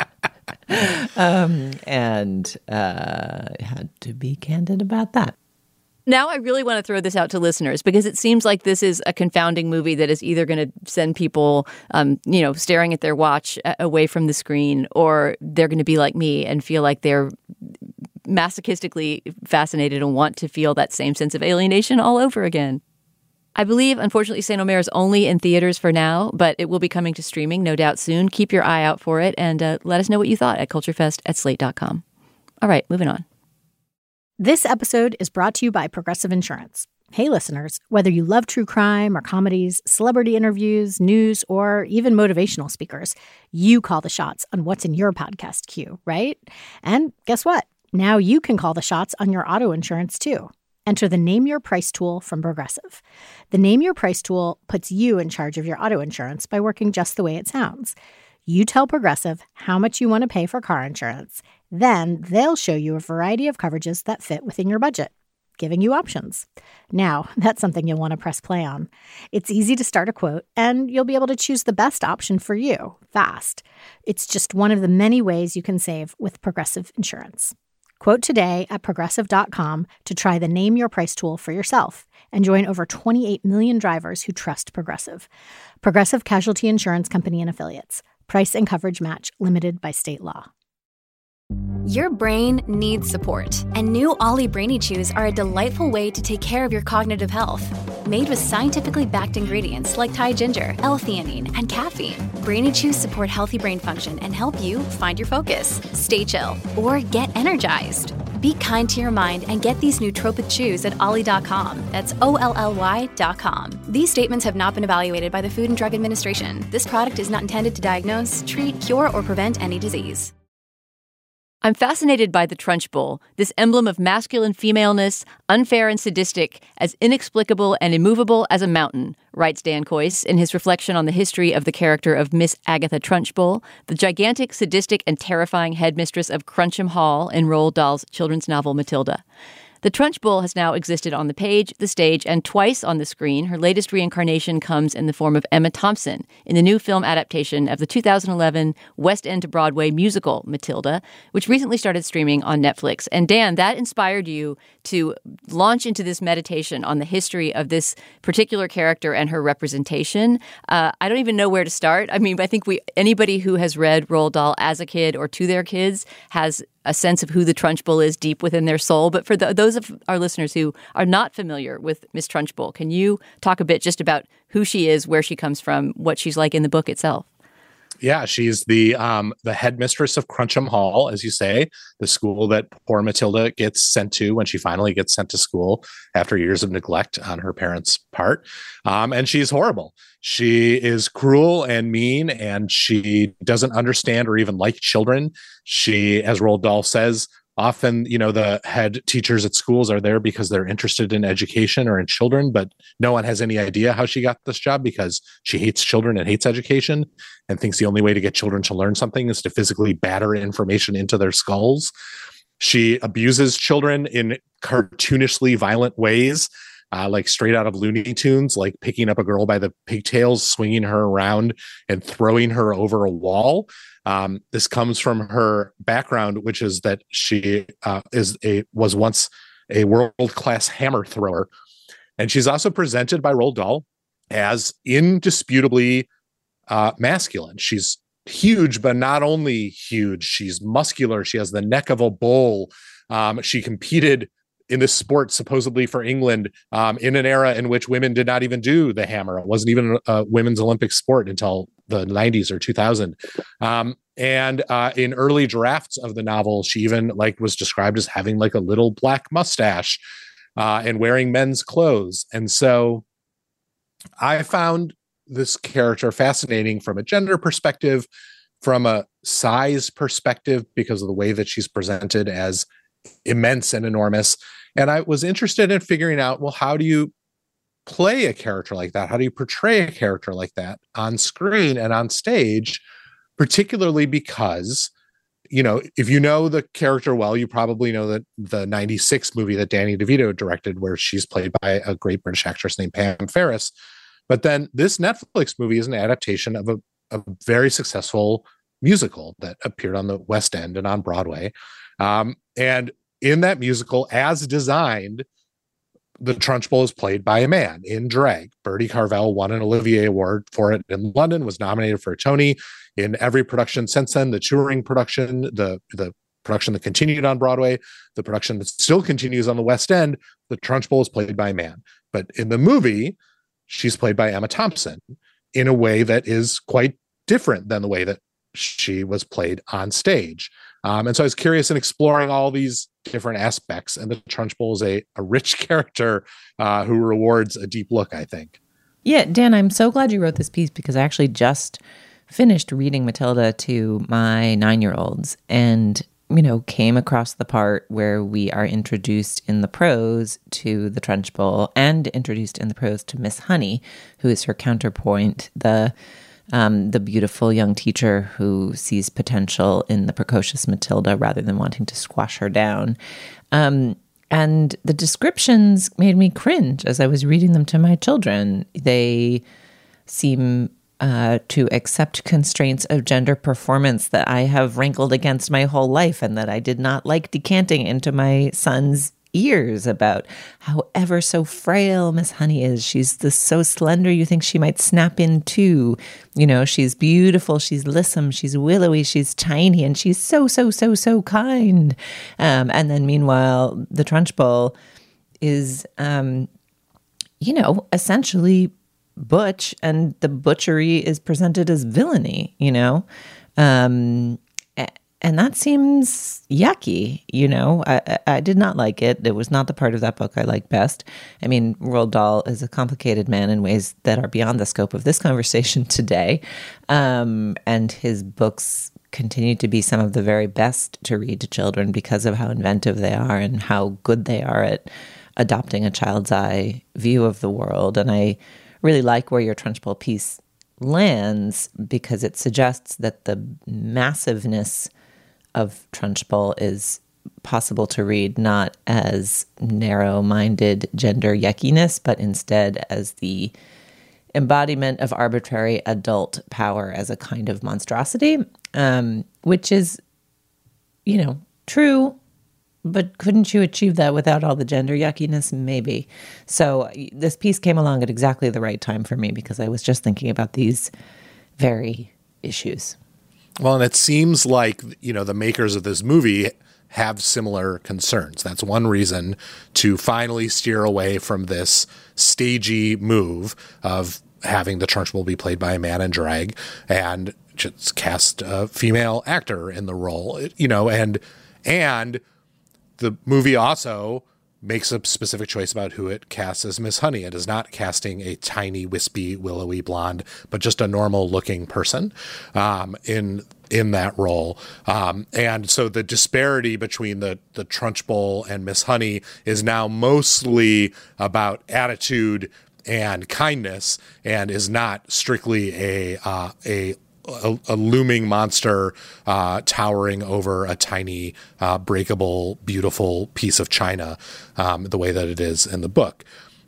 And had to be candid about that. Now I really want to throw this out to listeners, because it seems like this is a confounding movie that is either going to send people, staring at their watch away from the screen, or they're going to be like me and feel like they're masochistically fascinated and want to feel that same sense of alienation all over again. I believe, unfortunately, Saint-Omer is only in theaters for now, but it will be coming to streaming, no doubt, soon. Keep your eye out for it, and let us know what you thought at culturefest@slate.com. All right, moving on. This episode is brought to you by Progressive Insurance. Hey, listeners, whether you love true crime or comedies, celebrity interviews, news, or even motivational speakers, you call the shots on what's in your podcast queue, right? And guess what? Now you can call the shots on your auto insurance, too. Enter the Name Your Price tool from Progressive. The Name Your Price tool puts you in charge of your auto insurance by working just the way it sounds. You tell Progressive how much you want to pay for car insurance. Then they'll show you a variety of coverages that fit within your budget, giving you options. Now, that's something you'll want to press play on. It's easy to start a quote, and you'll be able to choose the best option for you fast. It's just one of the many ways you can save with Progressive Insurance. Quote today at Progressive.com to try the Name Your Price tool for yourself and join over 28 million drivers who trust Progressive. Progressive Casualty Insurance Company and Affiliates. Price and coverage match limited by state law. Your brain needs support, and new Ollie Brainy Chews are a delightful way to take care of your cognitive health. Made with scientifically backed ingredients like Thai ginger, L-theanine, and caffeine, Brainy Chews support healthy brain function and help you find your focus, stay chill, or get energized. Be kind to your mind and get these nootropic chews at ollie.com. That's OLLY.com. These statements have not been evaluated by the Food and Drug Administration. This product is not intended to diagnose, treat, cure, or prevent any disease. I'm fascinated by the Trunchbull, this emblem of masculine femaleness, unfair and sadistic, as inexplicable and immovable as a mountain, writes Dan Kois in his reflection on the history of the character of Miss Agatha Trunchbull, the gigantic, sadistic, and terrifying headmistress of Cruncham Hall in Roald Dahl's children's novel Matilda. The Trunchbull has now existed on the page, the stage, and twice on the screen. Her latest reincarnation comes in the form of Emma Thompson in the new film adaptation of the 2011 West End to Broadway musical Matilda, which recently started streaming on Netflix. And Dan, that inspired you to launch into this meditation on the history of this particular character and her representation. I don't even know where to start. I mean, I think anybody who has read Roald Dahl as a kid or to their kids has a sense of who the Trunchbull is deep within their soul. But for those of our listeners who are not familiar with Miss Trunchbull, can you talk a bit just about who she is, where she comes from, what she's like in the book itself? Yeah, she's the headmistress of Cruncham Hall, as you say, the school that poor Matilda gets sent to when she finally gets sent to school after years of neglect on her parents' part. And she's horrible. She is cruel and mean, and she doesn't understand or even like children. She, as Roald Dahl says, often, the head teachers at schools are there because they're interested in education or in children, but no one has any idea how she got this job because she hates children and hates education and thinks the only way to get children to learn something is to physically batter information into their skulls. She abuses children in cartoonishly violent ways, like straight out of Looney Tunes, like picking up a girl by the pigtails, swinging her around and throwing her over a wall. This comes from her background, which is that she was once a world-class hammer thrower. And she's also presented by Roald Dahl as indisputably masculine. She's huge, but not only huge, she's muscular. She has the neck of a bull. She competed in this sport supposedly for England in an era in which women did not even do the hammer. It wasn't even a women's Olympic sport until the 90s or 2000. And in early drafts of the novel, she even was described as having a little black mustache and wearing men's clothes. And so I found this character fascinating from a gender perspective, from a size perspective, because of the way that she's presented as immense and enormous. And I was interested in figuring out, well, how do you play a character like that? How do you portray a character like that on screen and on stage, particularly because, if you know the character well, you probably know that the 96 movie that Danny DeVito directed, where she's played by a great British actress named Pam Ferris. But then this Netflix movie is an adaptation of a very successful musical that appeared on the West End and on Broadway. And in that musical, as designed, the Trunchbull is played by a man in drag. Bertie Carvel won an Olivier Award for it in London, was nominated for a Tony. In every production since then, the touring production, the production that continued on Broadway, the production that still continues on the West End, the Trunchbull is played by a man. But in the movie, she's played by Emma Thompson in a way that is quite different than the way that she was played on stage. And so I was curious in exploring all these different aspects, and the Trunchbull is a rich character who rewards a deep look, I think. Yeah, Dan, I'm so glad you wrote this piece because I actually just finished reading Matilda to my 9-year-olds and, came across the part where we are introduced in the prose to the Trunchbull and introduced in the prose to Miss Honey, who is her counterpoint, the beautiful young teacher who sees potential in the precocious Matilda rather than wanting to squash her down. And the descriptions made me cringe as I was reading them to my children. They seem to accept constraints of gender performance that I have rankled against my whole life and that I did not like decanting into my son's ears about how ever so frail Miss Honey is. She's so slender you think she might snap in two. You know, she's beautiful, she's lissom, she's willowy, she's tiny, and she's so kind. And then meanwhile, the Trunchbull is, essentially butch, and the butchery is presented as villainy, and that seems yucky, I did not like it. It was not the part of that book I liked best. I mean, Roald Dahl is a complicated man in ways that are beyond the scope of this conversation today. And his books continue to be some of the very best to read to children because of how inventive they are and how good they are at adopting a child's eye view of the world. And I really like where your Trunchbull piece lands because it suggests that the massiveness of Trunchbull is possible to read not as narrow-minded gender yuckiness, but instead as the embodiment of arbitrary adult power as a kind of monstrosity, which is, true, but couldn't you achieve that without all the gender yuckiness? Maybe. So this piece came along at exactly the right time for me because I was just thinking about these very issues. Well, and it seems like, the makers of this movie have similar concerns. That's one reason to finally steer away from this stagey move of having the Trunchbull be played by a man in drag and just cast a female actor in the role, and the movie also makes a specific choice about who it casts as Miss Honey. It is not casting a tiny, wispy, willowy blonde, but just a normal-looking person in that role. And so the disparity between the Trunchbull and Miss Honey is now mostly about attitude and kindness, and is not strictly a looming monster towering over a tiny, breakable, beautiful piece of china, the way that it is in the book.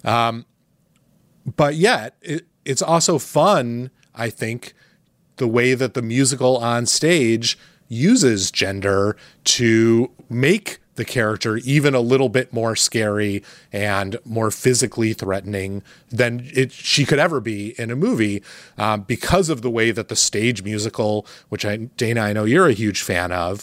But yet, it's also fun, I think, the way that the musical on stage uses gender to make the character even a little bit more scary and more physically threatening than she could ever be in a movie, because of the way that the stage musical, which Dana, I know you're a huge fan of,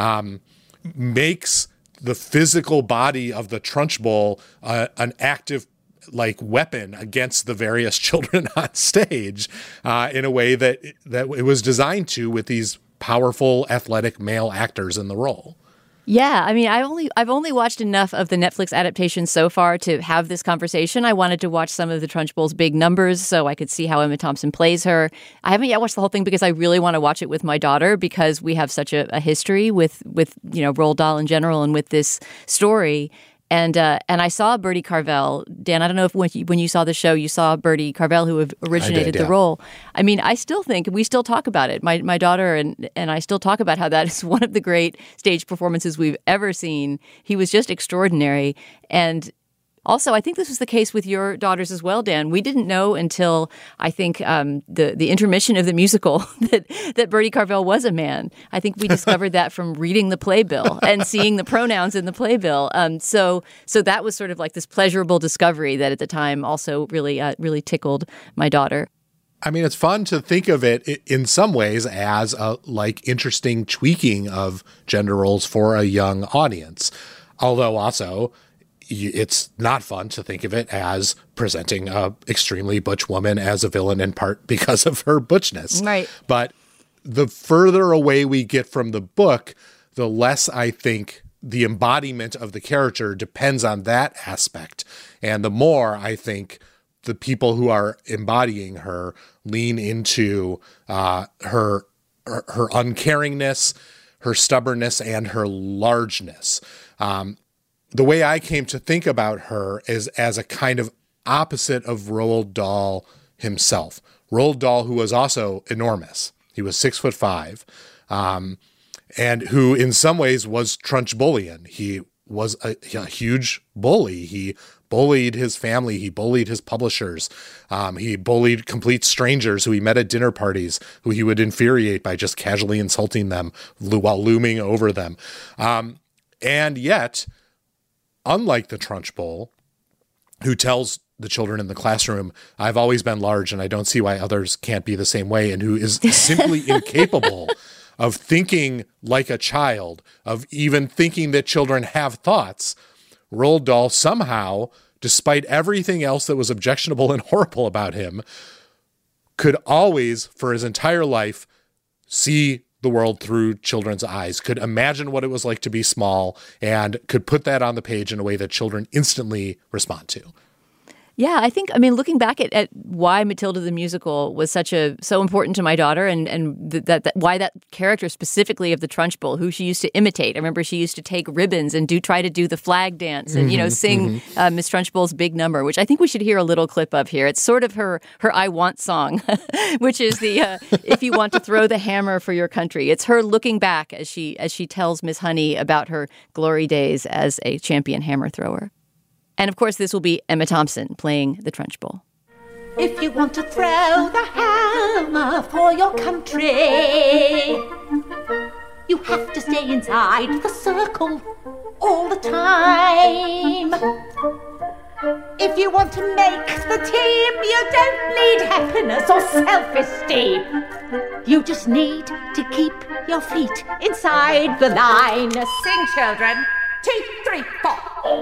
makes the physical body of the Trunchbull an active weapon against the various children on stage, in a way that it was designed to, with these powerful, athletic male actors in the role. Yeah, I mean, I've only watched enough of the Netflix adaptation so far to have this conversation. I wanted to watch some of the Trunchbull's big numbers so I could see how Emma Thompson plays her. I haven't yet watched the whole thing because I really want to watch it with my daughter because we have such a history with Roald Dahl in general and with this story. And I saw Bertie Carvel. Dan, I don't know if when you saw the show, you saw Bertie Carvel, who originated the role. I mean, I still think, we still talk about it. My daughter and I still talk about how that is one of the great stage performances we've ever seen. He was just extraordinary. And also, I think this was the case with your daughters as well, Dan. We didn't know until, I think, the intermission of the musical that Bertie Carvel was a man. I think we discovered that from reading the playbill and seeing the pronouns in the playbill. So that was sort of like this pleasurable discovery that at the time also really tickled my daughter. I mean, it's fun to think of it in some ways as a interesting tweaking of gender roles for a young audience, although also it's not fun to think of it as presenting a extremely butch woman as a villain, in part because of her butchness. Right. But the further away we get from the book, the less I think the embodiment of the character depends on that aspect. And the more I think the people who are embodying her lean into her uncaringness, her stubbornness, and her largeness. The way I came to think about her is as a kind of opposite of Roald Dahl himself. Roald Dahl, who was also enormous. He was 6'5", and who in some ways was Trunchbullian. He was a huge bully. He bullied his family. He bullied his publishers. He bullied complete strangers who he met at dinner parties, who he would infuriate by just casually insulting them while looming over them. And yet, unlike the Trunchbull, who tells the children in the classroom, I've always been large and I don't see why others can't be the same way, and who is simply incapable of thinking like a child, of even thinking that children have thoughts, Roald Dahl somehow, despite everything else that was objectionable and horrible about him, could always, for his entire life, see the world through children's eyes, could imagine what it was like to be small, and could put that on the page in a way that children instantly respond to. Yeah, I mean, looking back at why Matilda the musical was so important to my daughter, and why that character specifically of the Trunchbull, who she used to imitate. I remember she used to take ribbons and try to do the flag dance and sing Miss Trunchbull's big number, which I think we should hear a little clip of here. It's sort of her I Want song, which is the if you want to throw the hammer for your country. It's her looking back as she tells Miss Honey about her glory days as a champion hammer thrower. And, of course, this will be Emma Thompson playing the Trunchbull. If you want to throw the hammer for your country, you have to stay inside the circle all the time. If you want to make the team, you don't need happiness or self-esteem. You just need to keep your feet inside the line. Sing, children. 2, 3, 4.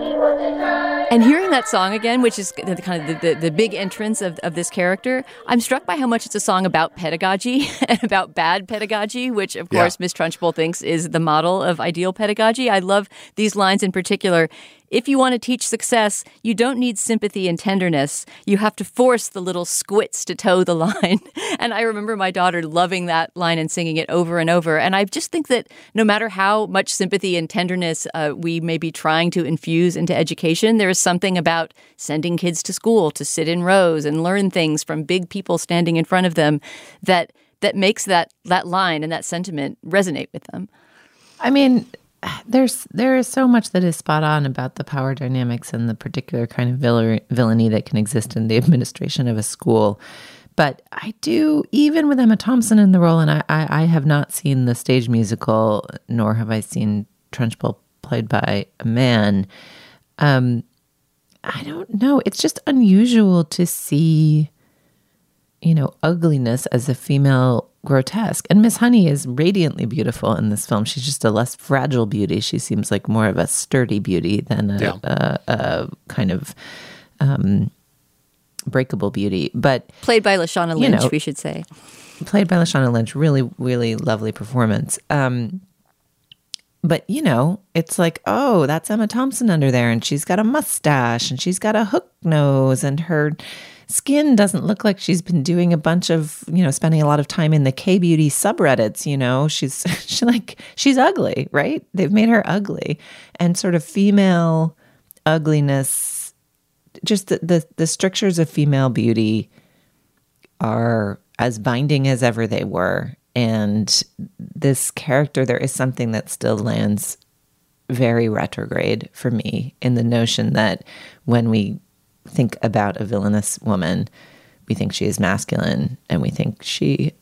And hearing that song again, which is kind of the big entrance of this character, I'm struck by how much it's a song about pedagogy and about bad pedagogy, which, of course, Miss Trunchbull thinks is the model of ideal pedagogy. I love these lines in particular. If you want to teach success, you don't need sympathy and tenderness. You have to force the little squits to toe the line. And I remember my daughter loving that line and singing it over and over. And I just think that no matter how much sympathy and tenderness we may be trying to infuse into education, there is something about sending kids to school to sit in rows and learn things from big people standing in front of them that makes that line and that sentiment resonate with them. I mean, there is so much that is spot on about the power dynamics and the particular kind of villainy that can exist in the administration of a school. But I do, even with Emma Thompson in the role, and I have not seen the stage musical, nor have I seen Trunchbull played by a man. I don't know. It's just unusual to see, ugliness as a female grotesque. And Miss Honey is radiantly beautiful in this film. She's just a less fragile beauty. She seems like more of a sturdy beauty than a kind of breakable beauty. But played by Lashana Lynch, we should say. Played by Lashana Lynch. Really, really lovely performance. But, it's like, oh, that's Emma Thompson under there, and she's got a mustache, and she's got a hook nose, and her skin doesn't look like she's been doing a bunch of, spending a lot of time in the K-beauty subreddits, she's ugly, right? They've made her ugly. And sort of female ugliness, just the strictures of female beauty are as binding as ever they were. And this character, there is something that still lands very retrograde for me in the notion that when we think about a villainous woman, we think she is masculine, and we think she,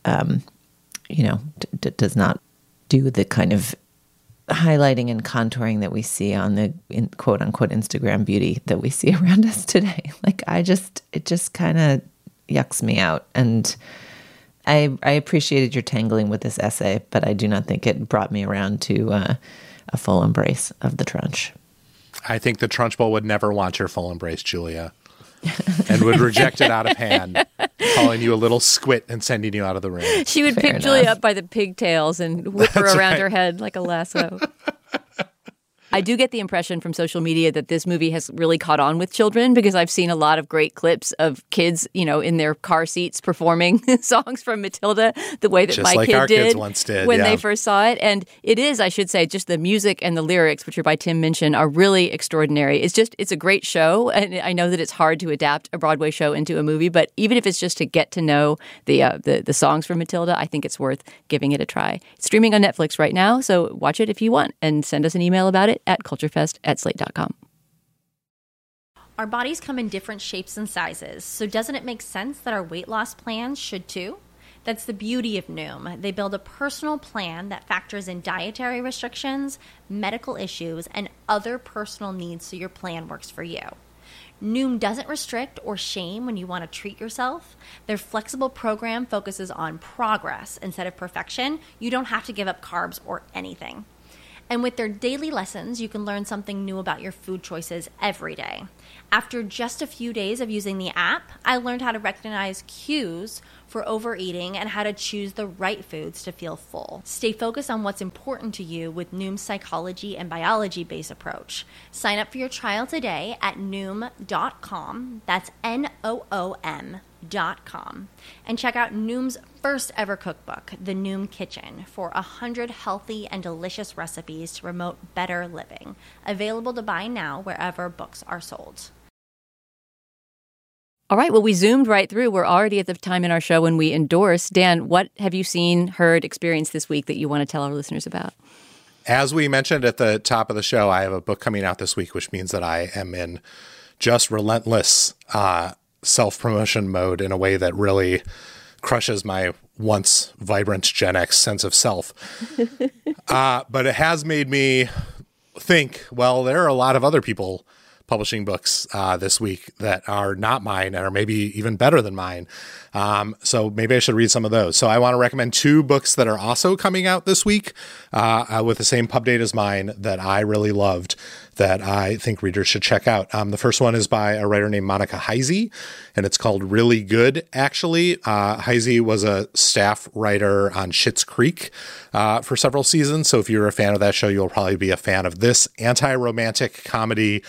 does not do the kind of highlighting and contouring that we see on the quote unquote Instagram beauty that we see around us today. Like, it just kind of yucks me out. And I appreciated your tangling with this essay, but I do not think it brought me around to a full embrace of the Trunch. I think the Trunchbull would never want your full embrace, Julia, and would reject it out of hand, calling you a little squit and sending you out of the room. She would pick Julia up by the pigtails and whip her around her head like a lasso. I do get the impression from social media that this movie has really caught on with children, because I've seen a lot of great clips of kids, in their car seats performing songs from Matilda the way that just my like kid our did kids once did when they first saw it. And it is, I should say, just the music and the lyrics, which are by Tim Minchin, are really extraordinary. It's a great show. And I know that it's hard to adapt a Broadway show into a movie, but even if it's just to get to know the songs from Matilda, I think it's worth giving it a try. It's streaming on Netflix right now, so watch it if you want, and send us an email about it at culturefest@slate.com. Our bodies come in different shapes and sizes, so doesn't it make sense that our weight loss plans should too? That's the beauty of Noom. They build a personal plan that factors in dietary restrictions, medical issues, and other personal needs so your plan works for you. Noom doesn't restrict or shame when you want to treat yourself. Their flexible program focuses on progress instead of perfection. You don't have to give up carbs or anything. And with their daily lessons, you can learn something new about your food choices every day. After just a few days of using the app, I learned how to recognize cues for overeating and how to choose the right foods to feel full. Stay focused on what's important to you with Noom's psychology and biology-based approach. Sign up for your trial today at Noom.com. That's Noom.com. And check out Noom's first ever cookbook, The Noom Kitchen, for 100 healthy and delicious recipes to promote better living. Available to buy now wherever books are sold. All right. Well, we zoomed right through. We're already at the time in our show when we endorse. Dan, what have you seen, heard, experienced this week that you want to tell our listeners about? As we mentioned at the top of the show, I have a book coming out this week, which means that I am in just relentless self-promotion mode in a way that really crushes my once vibrant Gen X sense of self. But it has made me think, well, there are a lot of other people publishing books this week that are not mine and are maybe even better than mine. So maybe I should read some of those. So I want to recommend 2 books that are also coming out this week with the same pub date as mine that I really loved that I think readers should check out. The first one is by a writer named Monica Heisey, and it's called Really Good, actually. Heisey was a staff writer on Schitt's Creek for several seasons, so if you're a fan of that show, you'll probably be a fan of this anti-romantic comedy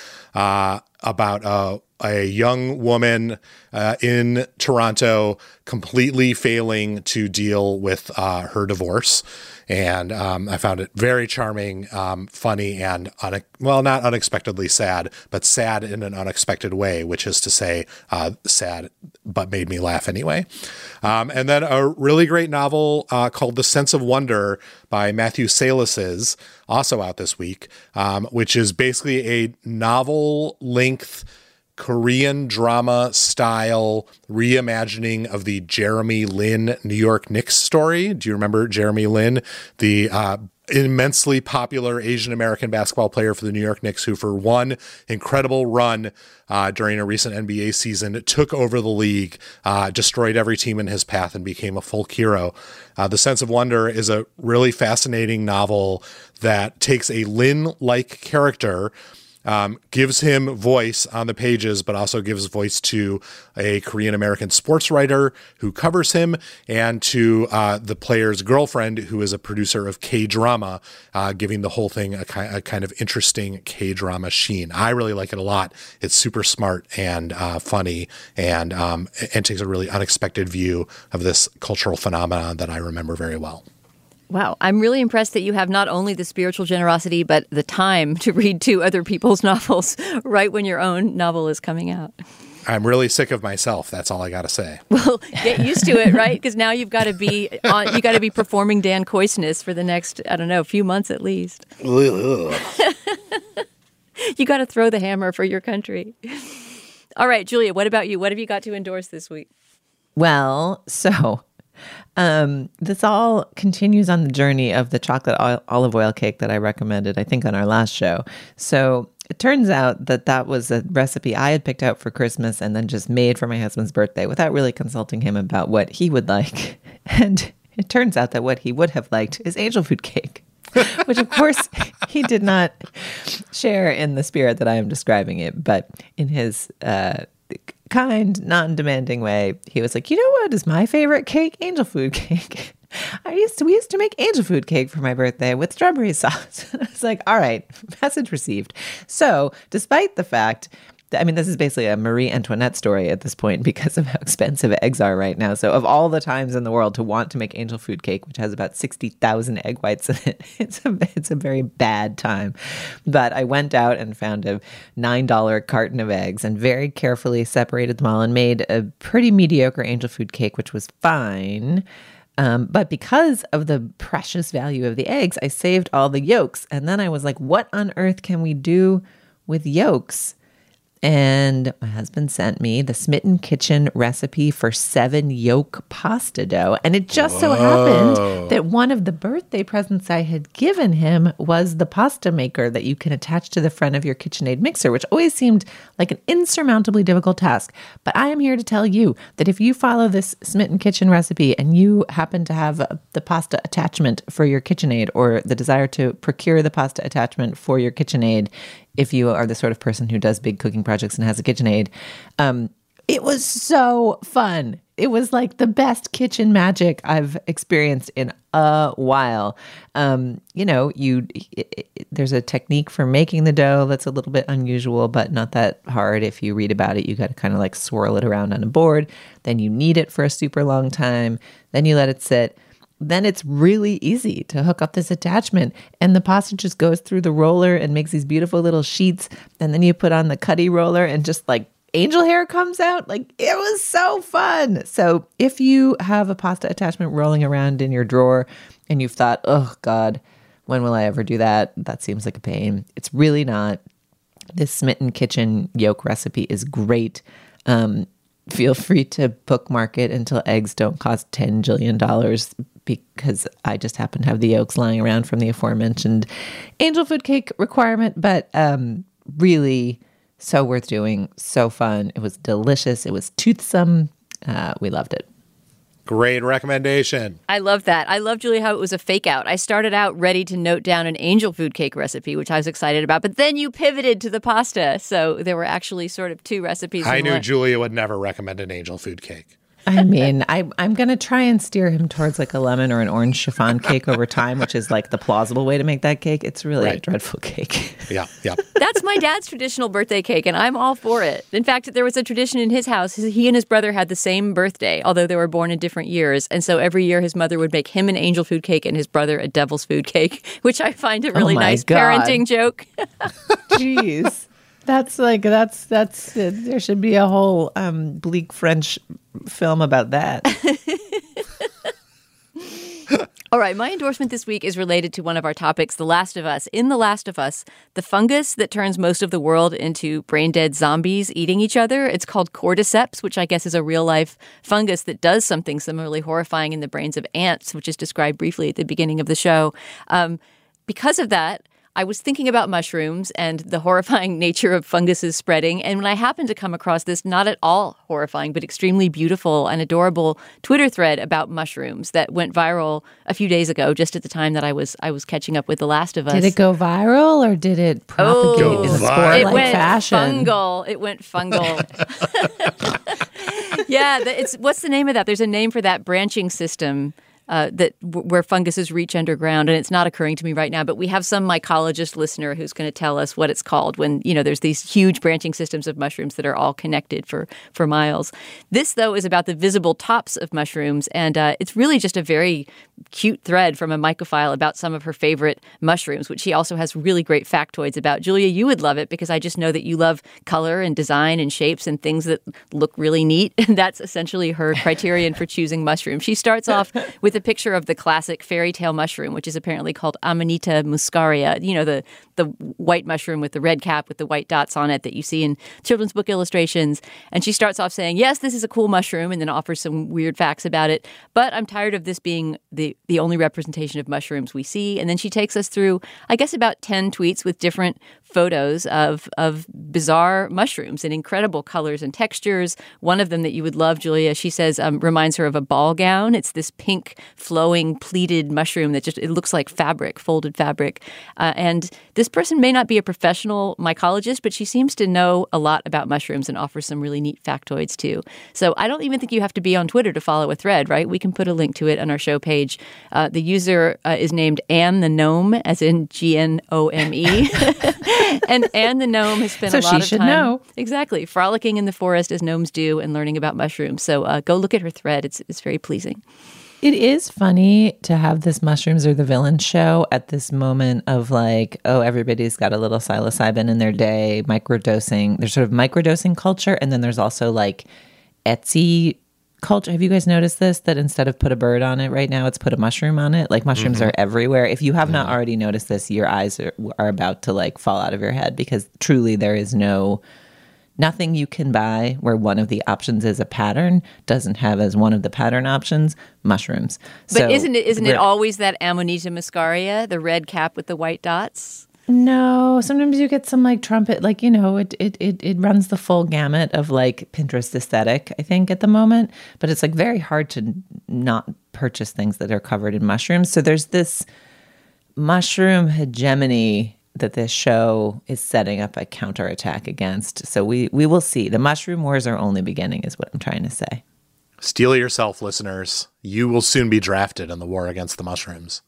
about a young woman in Toronto completely failing to deal with her divorce. And I found it very charming, funny, and not unexpectedly sad, but sad in an unexpected way, which is to say sad, but made me laugh anyway. And then a really great novel called The Sense of Wonder by Matthew Salesses, also out this week, which is basically a novel-length Korean drama style reimagining of the Jeremy Lin New York Knicks story. Do you remember Jeremy Lin, the immensely popular Asian American basketball player for the New York Knicks, who for one incredible run during a recent NBA season took over the league, destroyed every team in his path, and became a folk hero. The Sense of Wonder is a really fascinating novel that takes a Lin-like character, gives him voice on the pages, but also gives voice to a Korean-American sports writer who covers him and to the player's girlfriend, who is a producer of K-drama, giving the whole thing a kind of interesting K-drama sheen. I really like it a lot. It's super smart and funny and takes a really unexpected view of this cultural phenomenon that I remember very well. Wow. I'm really impressed that you have not only the spiritual generosity, but the time to read 2 other people's novels right when your own novel is coming out. I'm really sick of myself. That's all I got to say. Well, get used to it, right? Because now you've got to be performing Dan Koisness for the next, few months at least. You got to throw the hammer for your country. All right, Julia, what about you? What have you got to endorse this week? Well, so this all continues on the journey of the chocolate olive oil cake that I recommended, I think, on our last show. So it turns out that was a recipe I had picked out for Christmas and then just made for my husband's birthday without really consulting him about what he would like. And it turns out that what he would have liked is angel food cake, which of course he did not share in the spirit that I am describing it, but in his kind, non-demanding way, he was like, you know what is my favorite cake? Angel food cake. We used to make angel food cake for my birthday with strawberry sauce. I was like, all right, message received. So despite the fact this is basically a Marie Antoinette story at this point because of how expensive eggs are right now. So of all the times in the world to want to make angel food cake, which has about 60,000 egg whites in it, it's a very bad time. But I went out and found a $9 carton of eggs and very carefully separated them all and made a pretty mediocre angel food cake, which was fine. But because of the precious value of the eggs, I saved all the yolks. And then I was like, what on earth can we do with yolks? And my husband sent me the Smitten Kitchen recipe for 7 yolk pasta dough. And it just so happened that one of the birthday presents I had given him was the pasta maker that you can attach to the front of your KitchenAid mixer, which always seemed like an insurmountably difficult task. But I am here to tell you that if you follow this Smitten Kitchen recipe and you happen to have the pasta attachment for your KitchenAid or the desire to procure the pasta attachment for your KitchenAid, if you are the sort of person who does big cooking projects and has a KitchenAid, it was so fun. It was like the best kitchen magic I've experienced in a while. There's a technique for making the dough that's a little bit unusual, but not that hard. If you read about it, you got to kind of like swirl it around on a board. Then you knead it for a super long time. Then you let it sit. Then it's really easy to hook up this attachment, and the pasta just goes through the roller and makes these beautiful little sheets. And then you put on the cutty roller and just like angel hair comes out. Like, it was so fun. So if you have a pasta attachment rolling around in your drawer and you've thought, oh God, when will I ever do that? That seems like a pain. It's really not. This Smitten Kitchen yolk recipe is great. Feel free to bookmark it until eggs don't cost $10 jillion, because I just happen to have the yolks lying around from the aforementioned angel food cake requirement. But really so worth doing, so fun. It was delicious. It was toothsome. We loved it. Great recommendation. I love that. I love, Julia, how it was a fake out. I started out ready to note down an angel food cake recipe, which I was excited about, but then you pivoted to the pasta. So there were actually sort of 2 recipes. I knew Julia would never recommend an angel food cake. I mean, I'm going to try and steer him towards like a lemon or an orange chiffon cake over time, which is like the plausible way to make that cake. It's really a dreadful cake. Yeah. That's my dad's traditional birthday cake, and I'm all for it. In fact, there was a tradition in his house. He and his brother had the same birthday, although they were born in different years. And so every year his mother would make him an angel food cake and his brother a devil's food cake, which I find a really nice parenting joke. Jeez. That's there should be a whole bleak French film about that. All right, my endorsement this week is related to one of our topics, The Last of Us. In The Last of Us, the fungus that turns most of the world into brain-dead zombies eating each other, it's called cordyceps, which I guess is a real-life fungus that does something similarly horrifying in the brains of ants, which is described briefly at the beginning of the show. Because of that, I was thinking about mushrooms and the horrifying nature of funguses spreading. And when I happened to come across this not at all horrifying, but extremely beautiful and adorable Twitter thread about mushrooms that went viral a few days ago, just at the time that I was catching up with The Last of Us. Did it go viral or did it propagate in a sport-like fashion? It went fungal. Yeah, what's the name of that? There's a name for that branching system. Where funguses reach underground, and it's not occurring to me right now, but we have some mycologist listener who's going to tell us what it's called when, there's these huge branching systems of mushrooms that are all connected for miles. This, though, is about the visible tops of mushrooms, and it's really just a very cute thread from a mycophile about some of her favorite mushrooms, which she also has really great factoids about. Julia, you would love it because I just know that you love color and design and shapes and things that look really neat, and that's essentially her criterion for choosing mushrooms. She starts off with a picture of the classic fairy tale mushroom, which is apparently called Amanita muscaria, the white mushroom with the red cap with the white dots on it that you see in children's book illustrations. And she starts off saying, yes, this is a cool mushroom, and then offers some weird facts about it. But I'm tired of this being the only representation of mushrooms we see. And then she takes us through, I guess, about 10 tweets with different photos of bizarre mushrooms in incredible colors and textures. One of them that you would love, Julia, she says reminds her of a ball gown. It's this pink, flowing, pleated mushroom that it looks like fabric, folded fabric. And this person may not be a professional mycologist, but she seems to know a lot about mushrooms and offers some really neat factoids too. So I don't even think you have to be on Twitter to follow a thread, right? We can put a link to it on our show page. The user is named Anne the Gnome, as in Gnome. And Anne the Gnome has spent a lot of time know. Exactly, frolicking in the forest as gnomes do and learning about mushrooms. So go look at her thread. It's very pleasing. It is funny to have this mushrooms are the villain show at this moment of like, oh, everybody's got a little psilocybin in their day, microdosing. There's sort of microdosing culture, and then there's also like Etsy culture. Have you guys noticed this? That instead of put a bird on it right now, it's put a mushroom on it. Like mushrooms are everywhere. If you have not already noticed this, your eyes are about to like fall out of your head, because truly there is no Nothing you can buy where one of the options is a pattern doesn't have as one of the pattern options mushrooms. But isn't it always that Amanita muscaria, the red cap with the white dots? No, sometimes you get some like trumpet, like, you know, it runs the full gamut of like Pinterest aesthetic, I think, at the moment. But it's like very hard to not purchase things that are covered in mushrooms. So there's this mushroom hegemony that this show is setting up a counterattack against. So we will see. The mushroom wars are only beginning, is what I'm trying to say. Steel yourself, listeners. You will soon be drafted in the war against the mushrooms.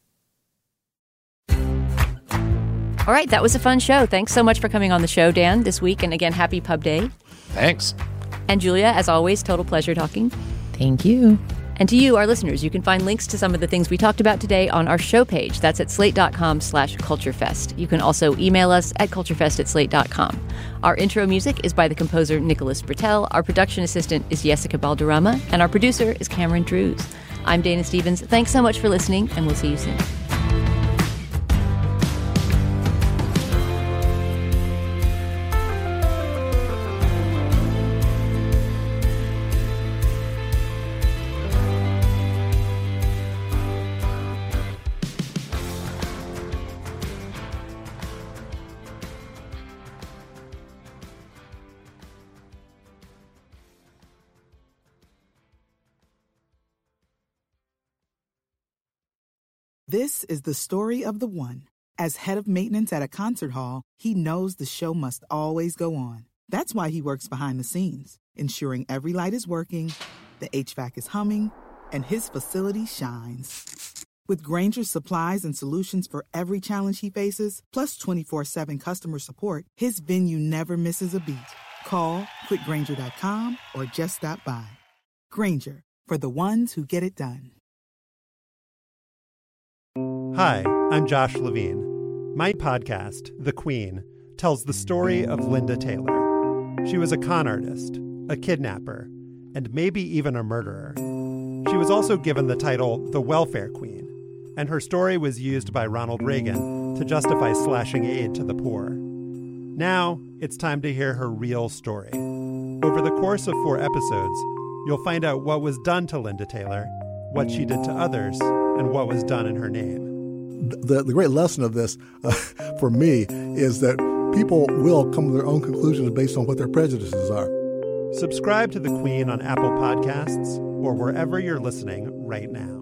All right, that was a fun show. Thanks so much for coming on the show, Dan, this week. And again, happy Pub Day. Thanks. And Julia, as always, total pleasure talking. Thank you. And to you, our listeners, you can find links to some of the things we talked about today on our show page. That's at slate.com/culturefest. You can also email us at culturefest@slate.com. Our intro music is by the composer Nicholas Bertel. Our production assistant is Jessica Balderrama. And our producer is Cameron Drews. I'm Dana Stevens. Thanks so much for listening, and we'll see you soon. This is the story of the one. As head of maintenance at a concert hall, he knows the show must always go on. That's why he works behind the scenes, ensuring every light is working, the HVAC is humming, and his facility shines. With Grainger's supplies and solutions for every challenge he faces, plus 24/7 customer support, his venue never misses a beat. Call quickgrainger.com or just stop by. Grainger, for the ones who get it done. Hi, I'm Josh Levine. My podcast, The Queen, tells the story of Linda Taylor. She was a con artist, a kidnapper, and maybe even a murderer. She was also given the title the Welfare Queen, and her story was used by Ronald Reagan to justify slashing aid to the poor. Now, it's time to hear her real story. Over the course of 4 episodes, you'll find out what was done to Linda Taylor, what she did to others, and what was done in her name. The great lesson of this, for me, is that people will come to their own conclusions based on what their prejudices are. Subscribe to The Queen on Apple Podcasts or wherever you're listening right now.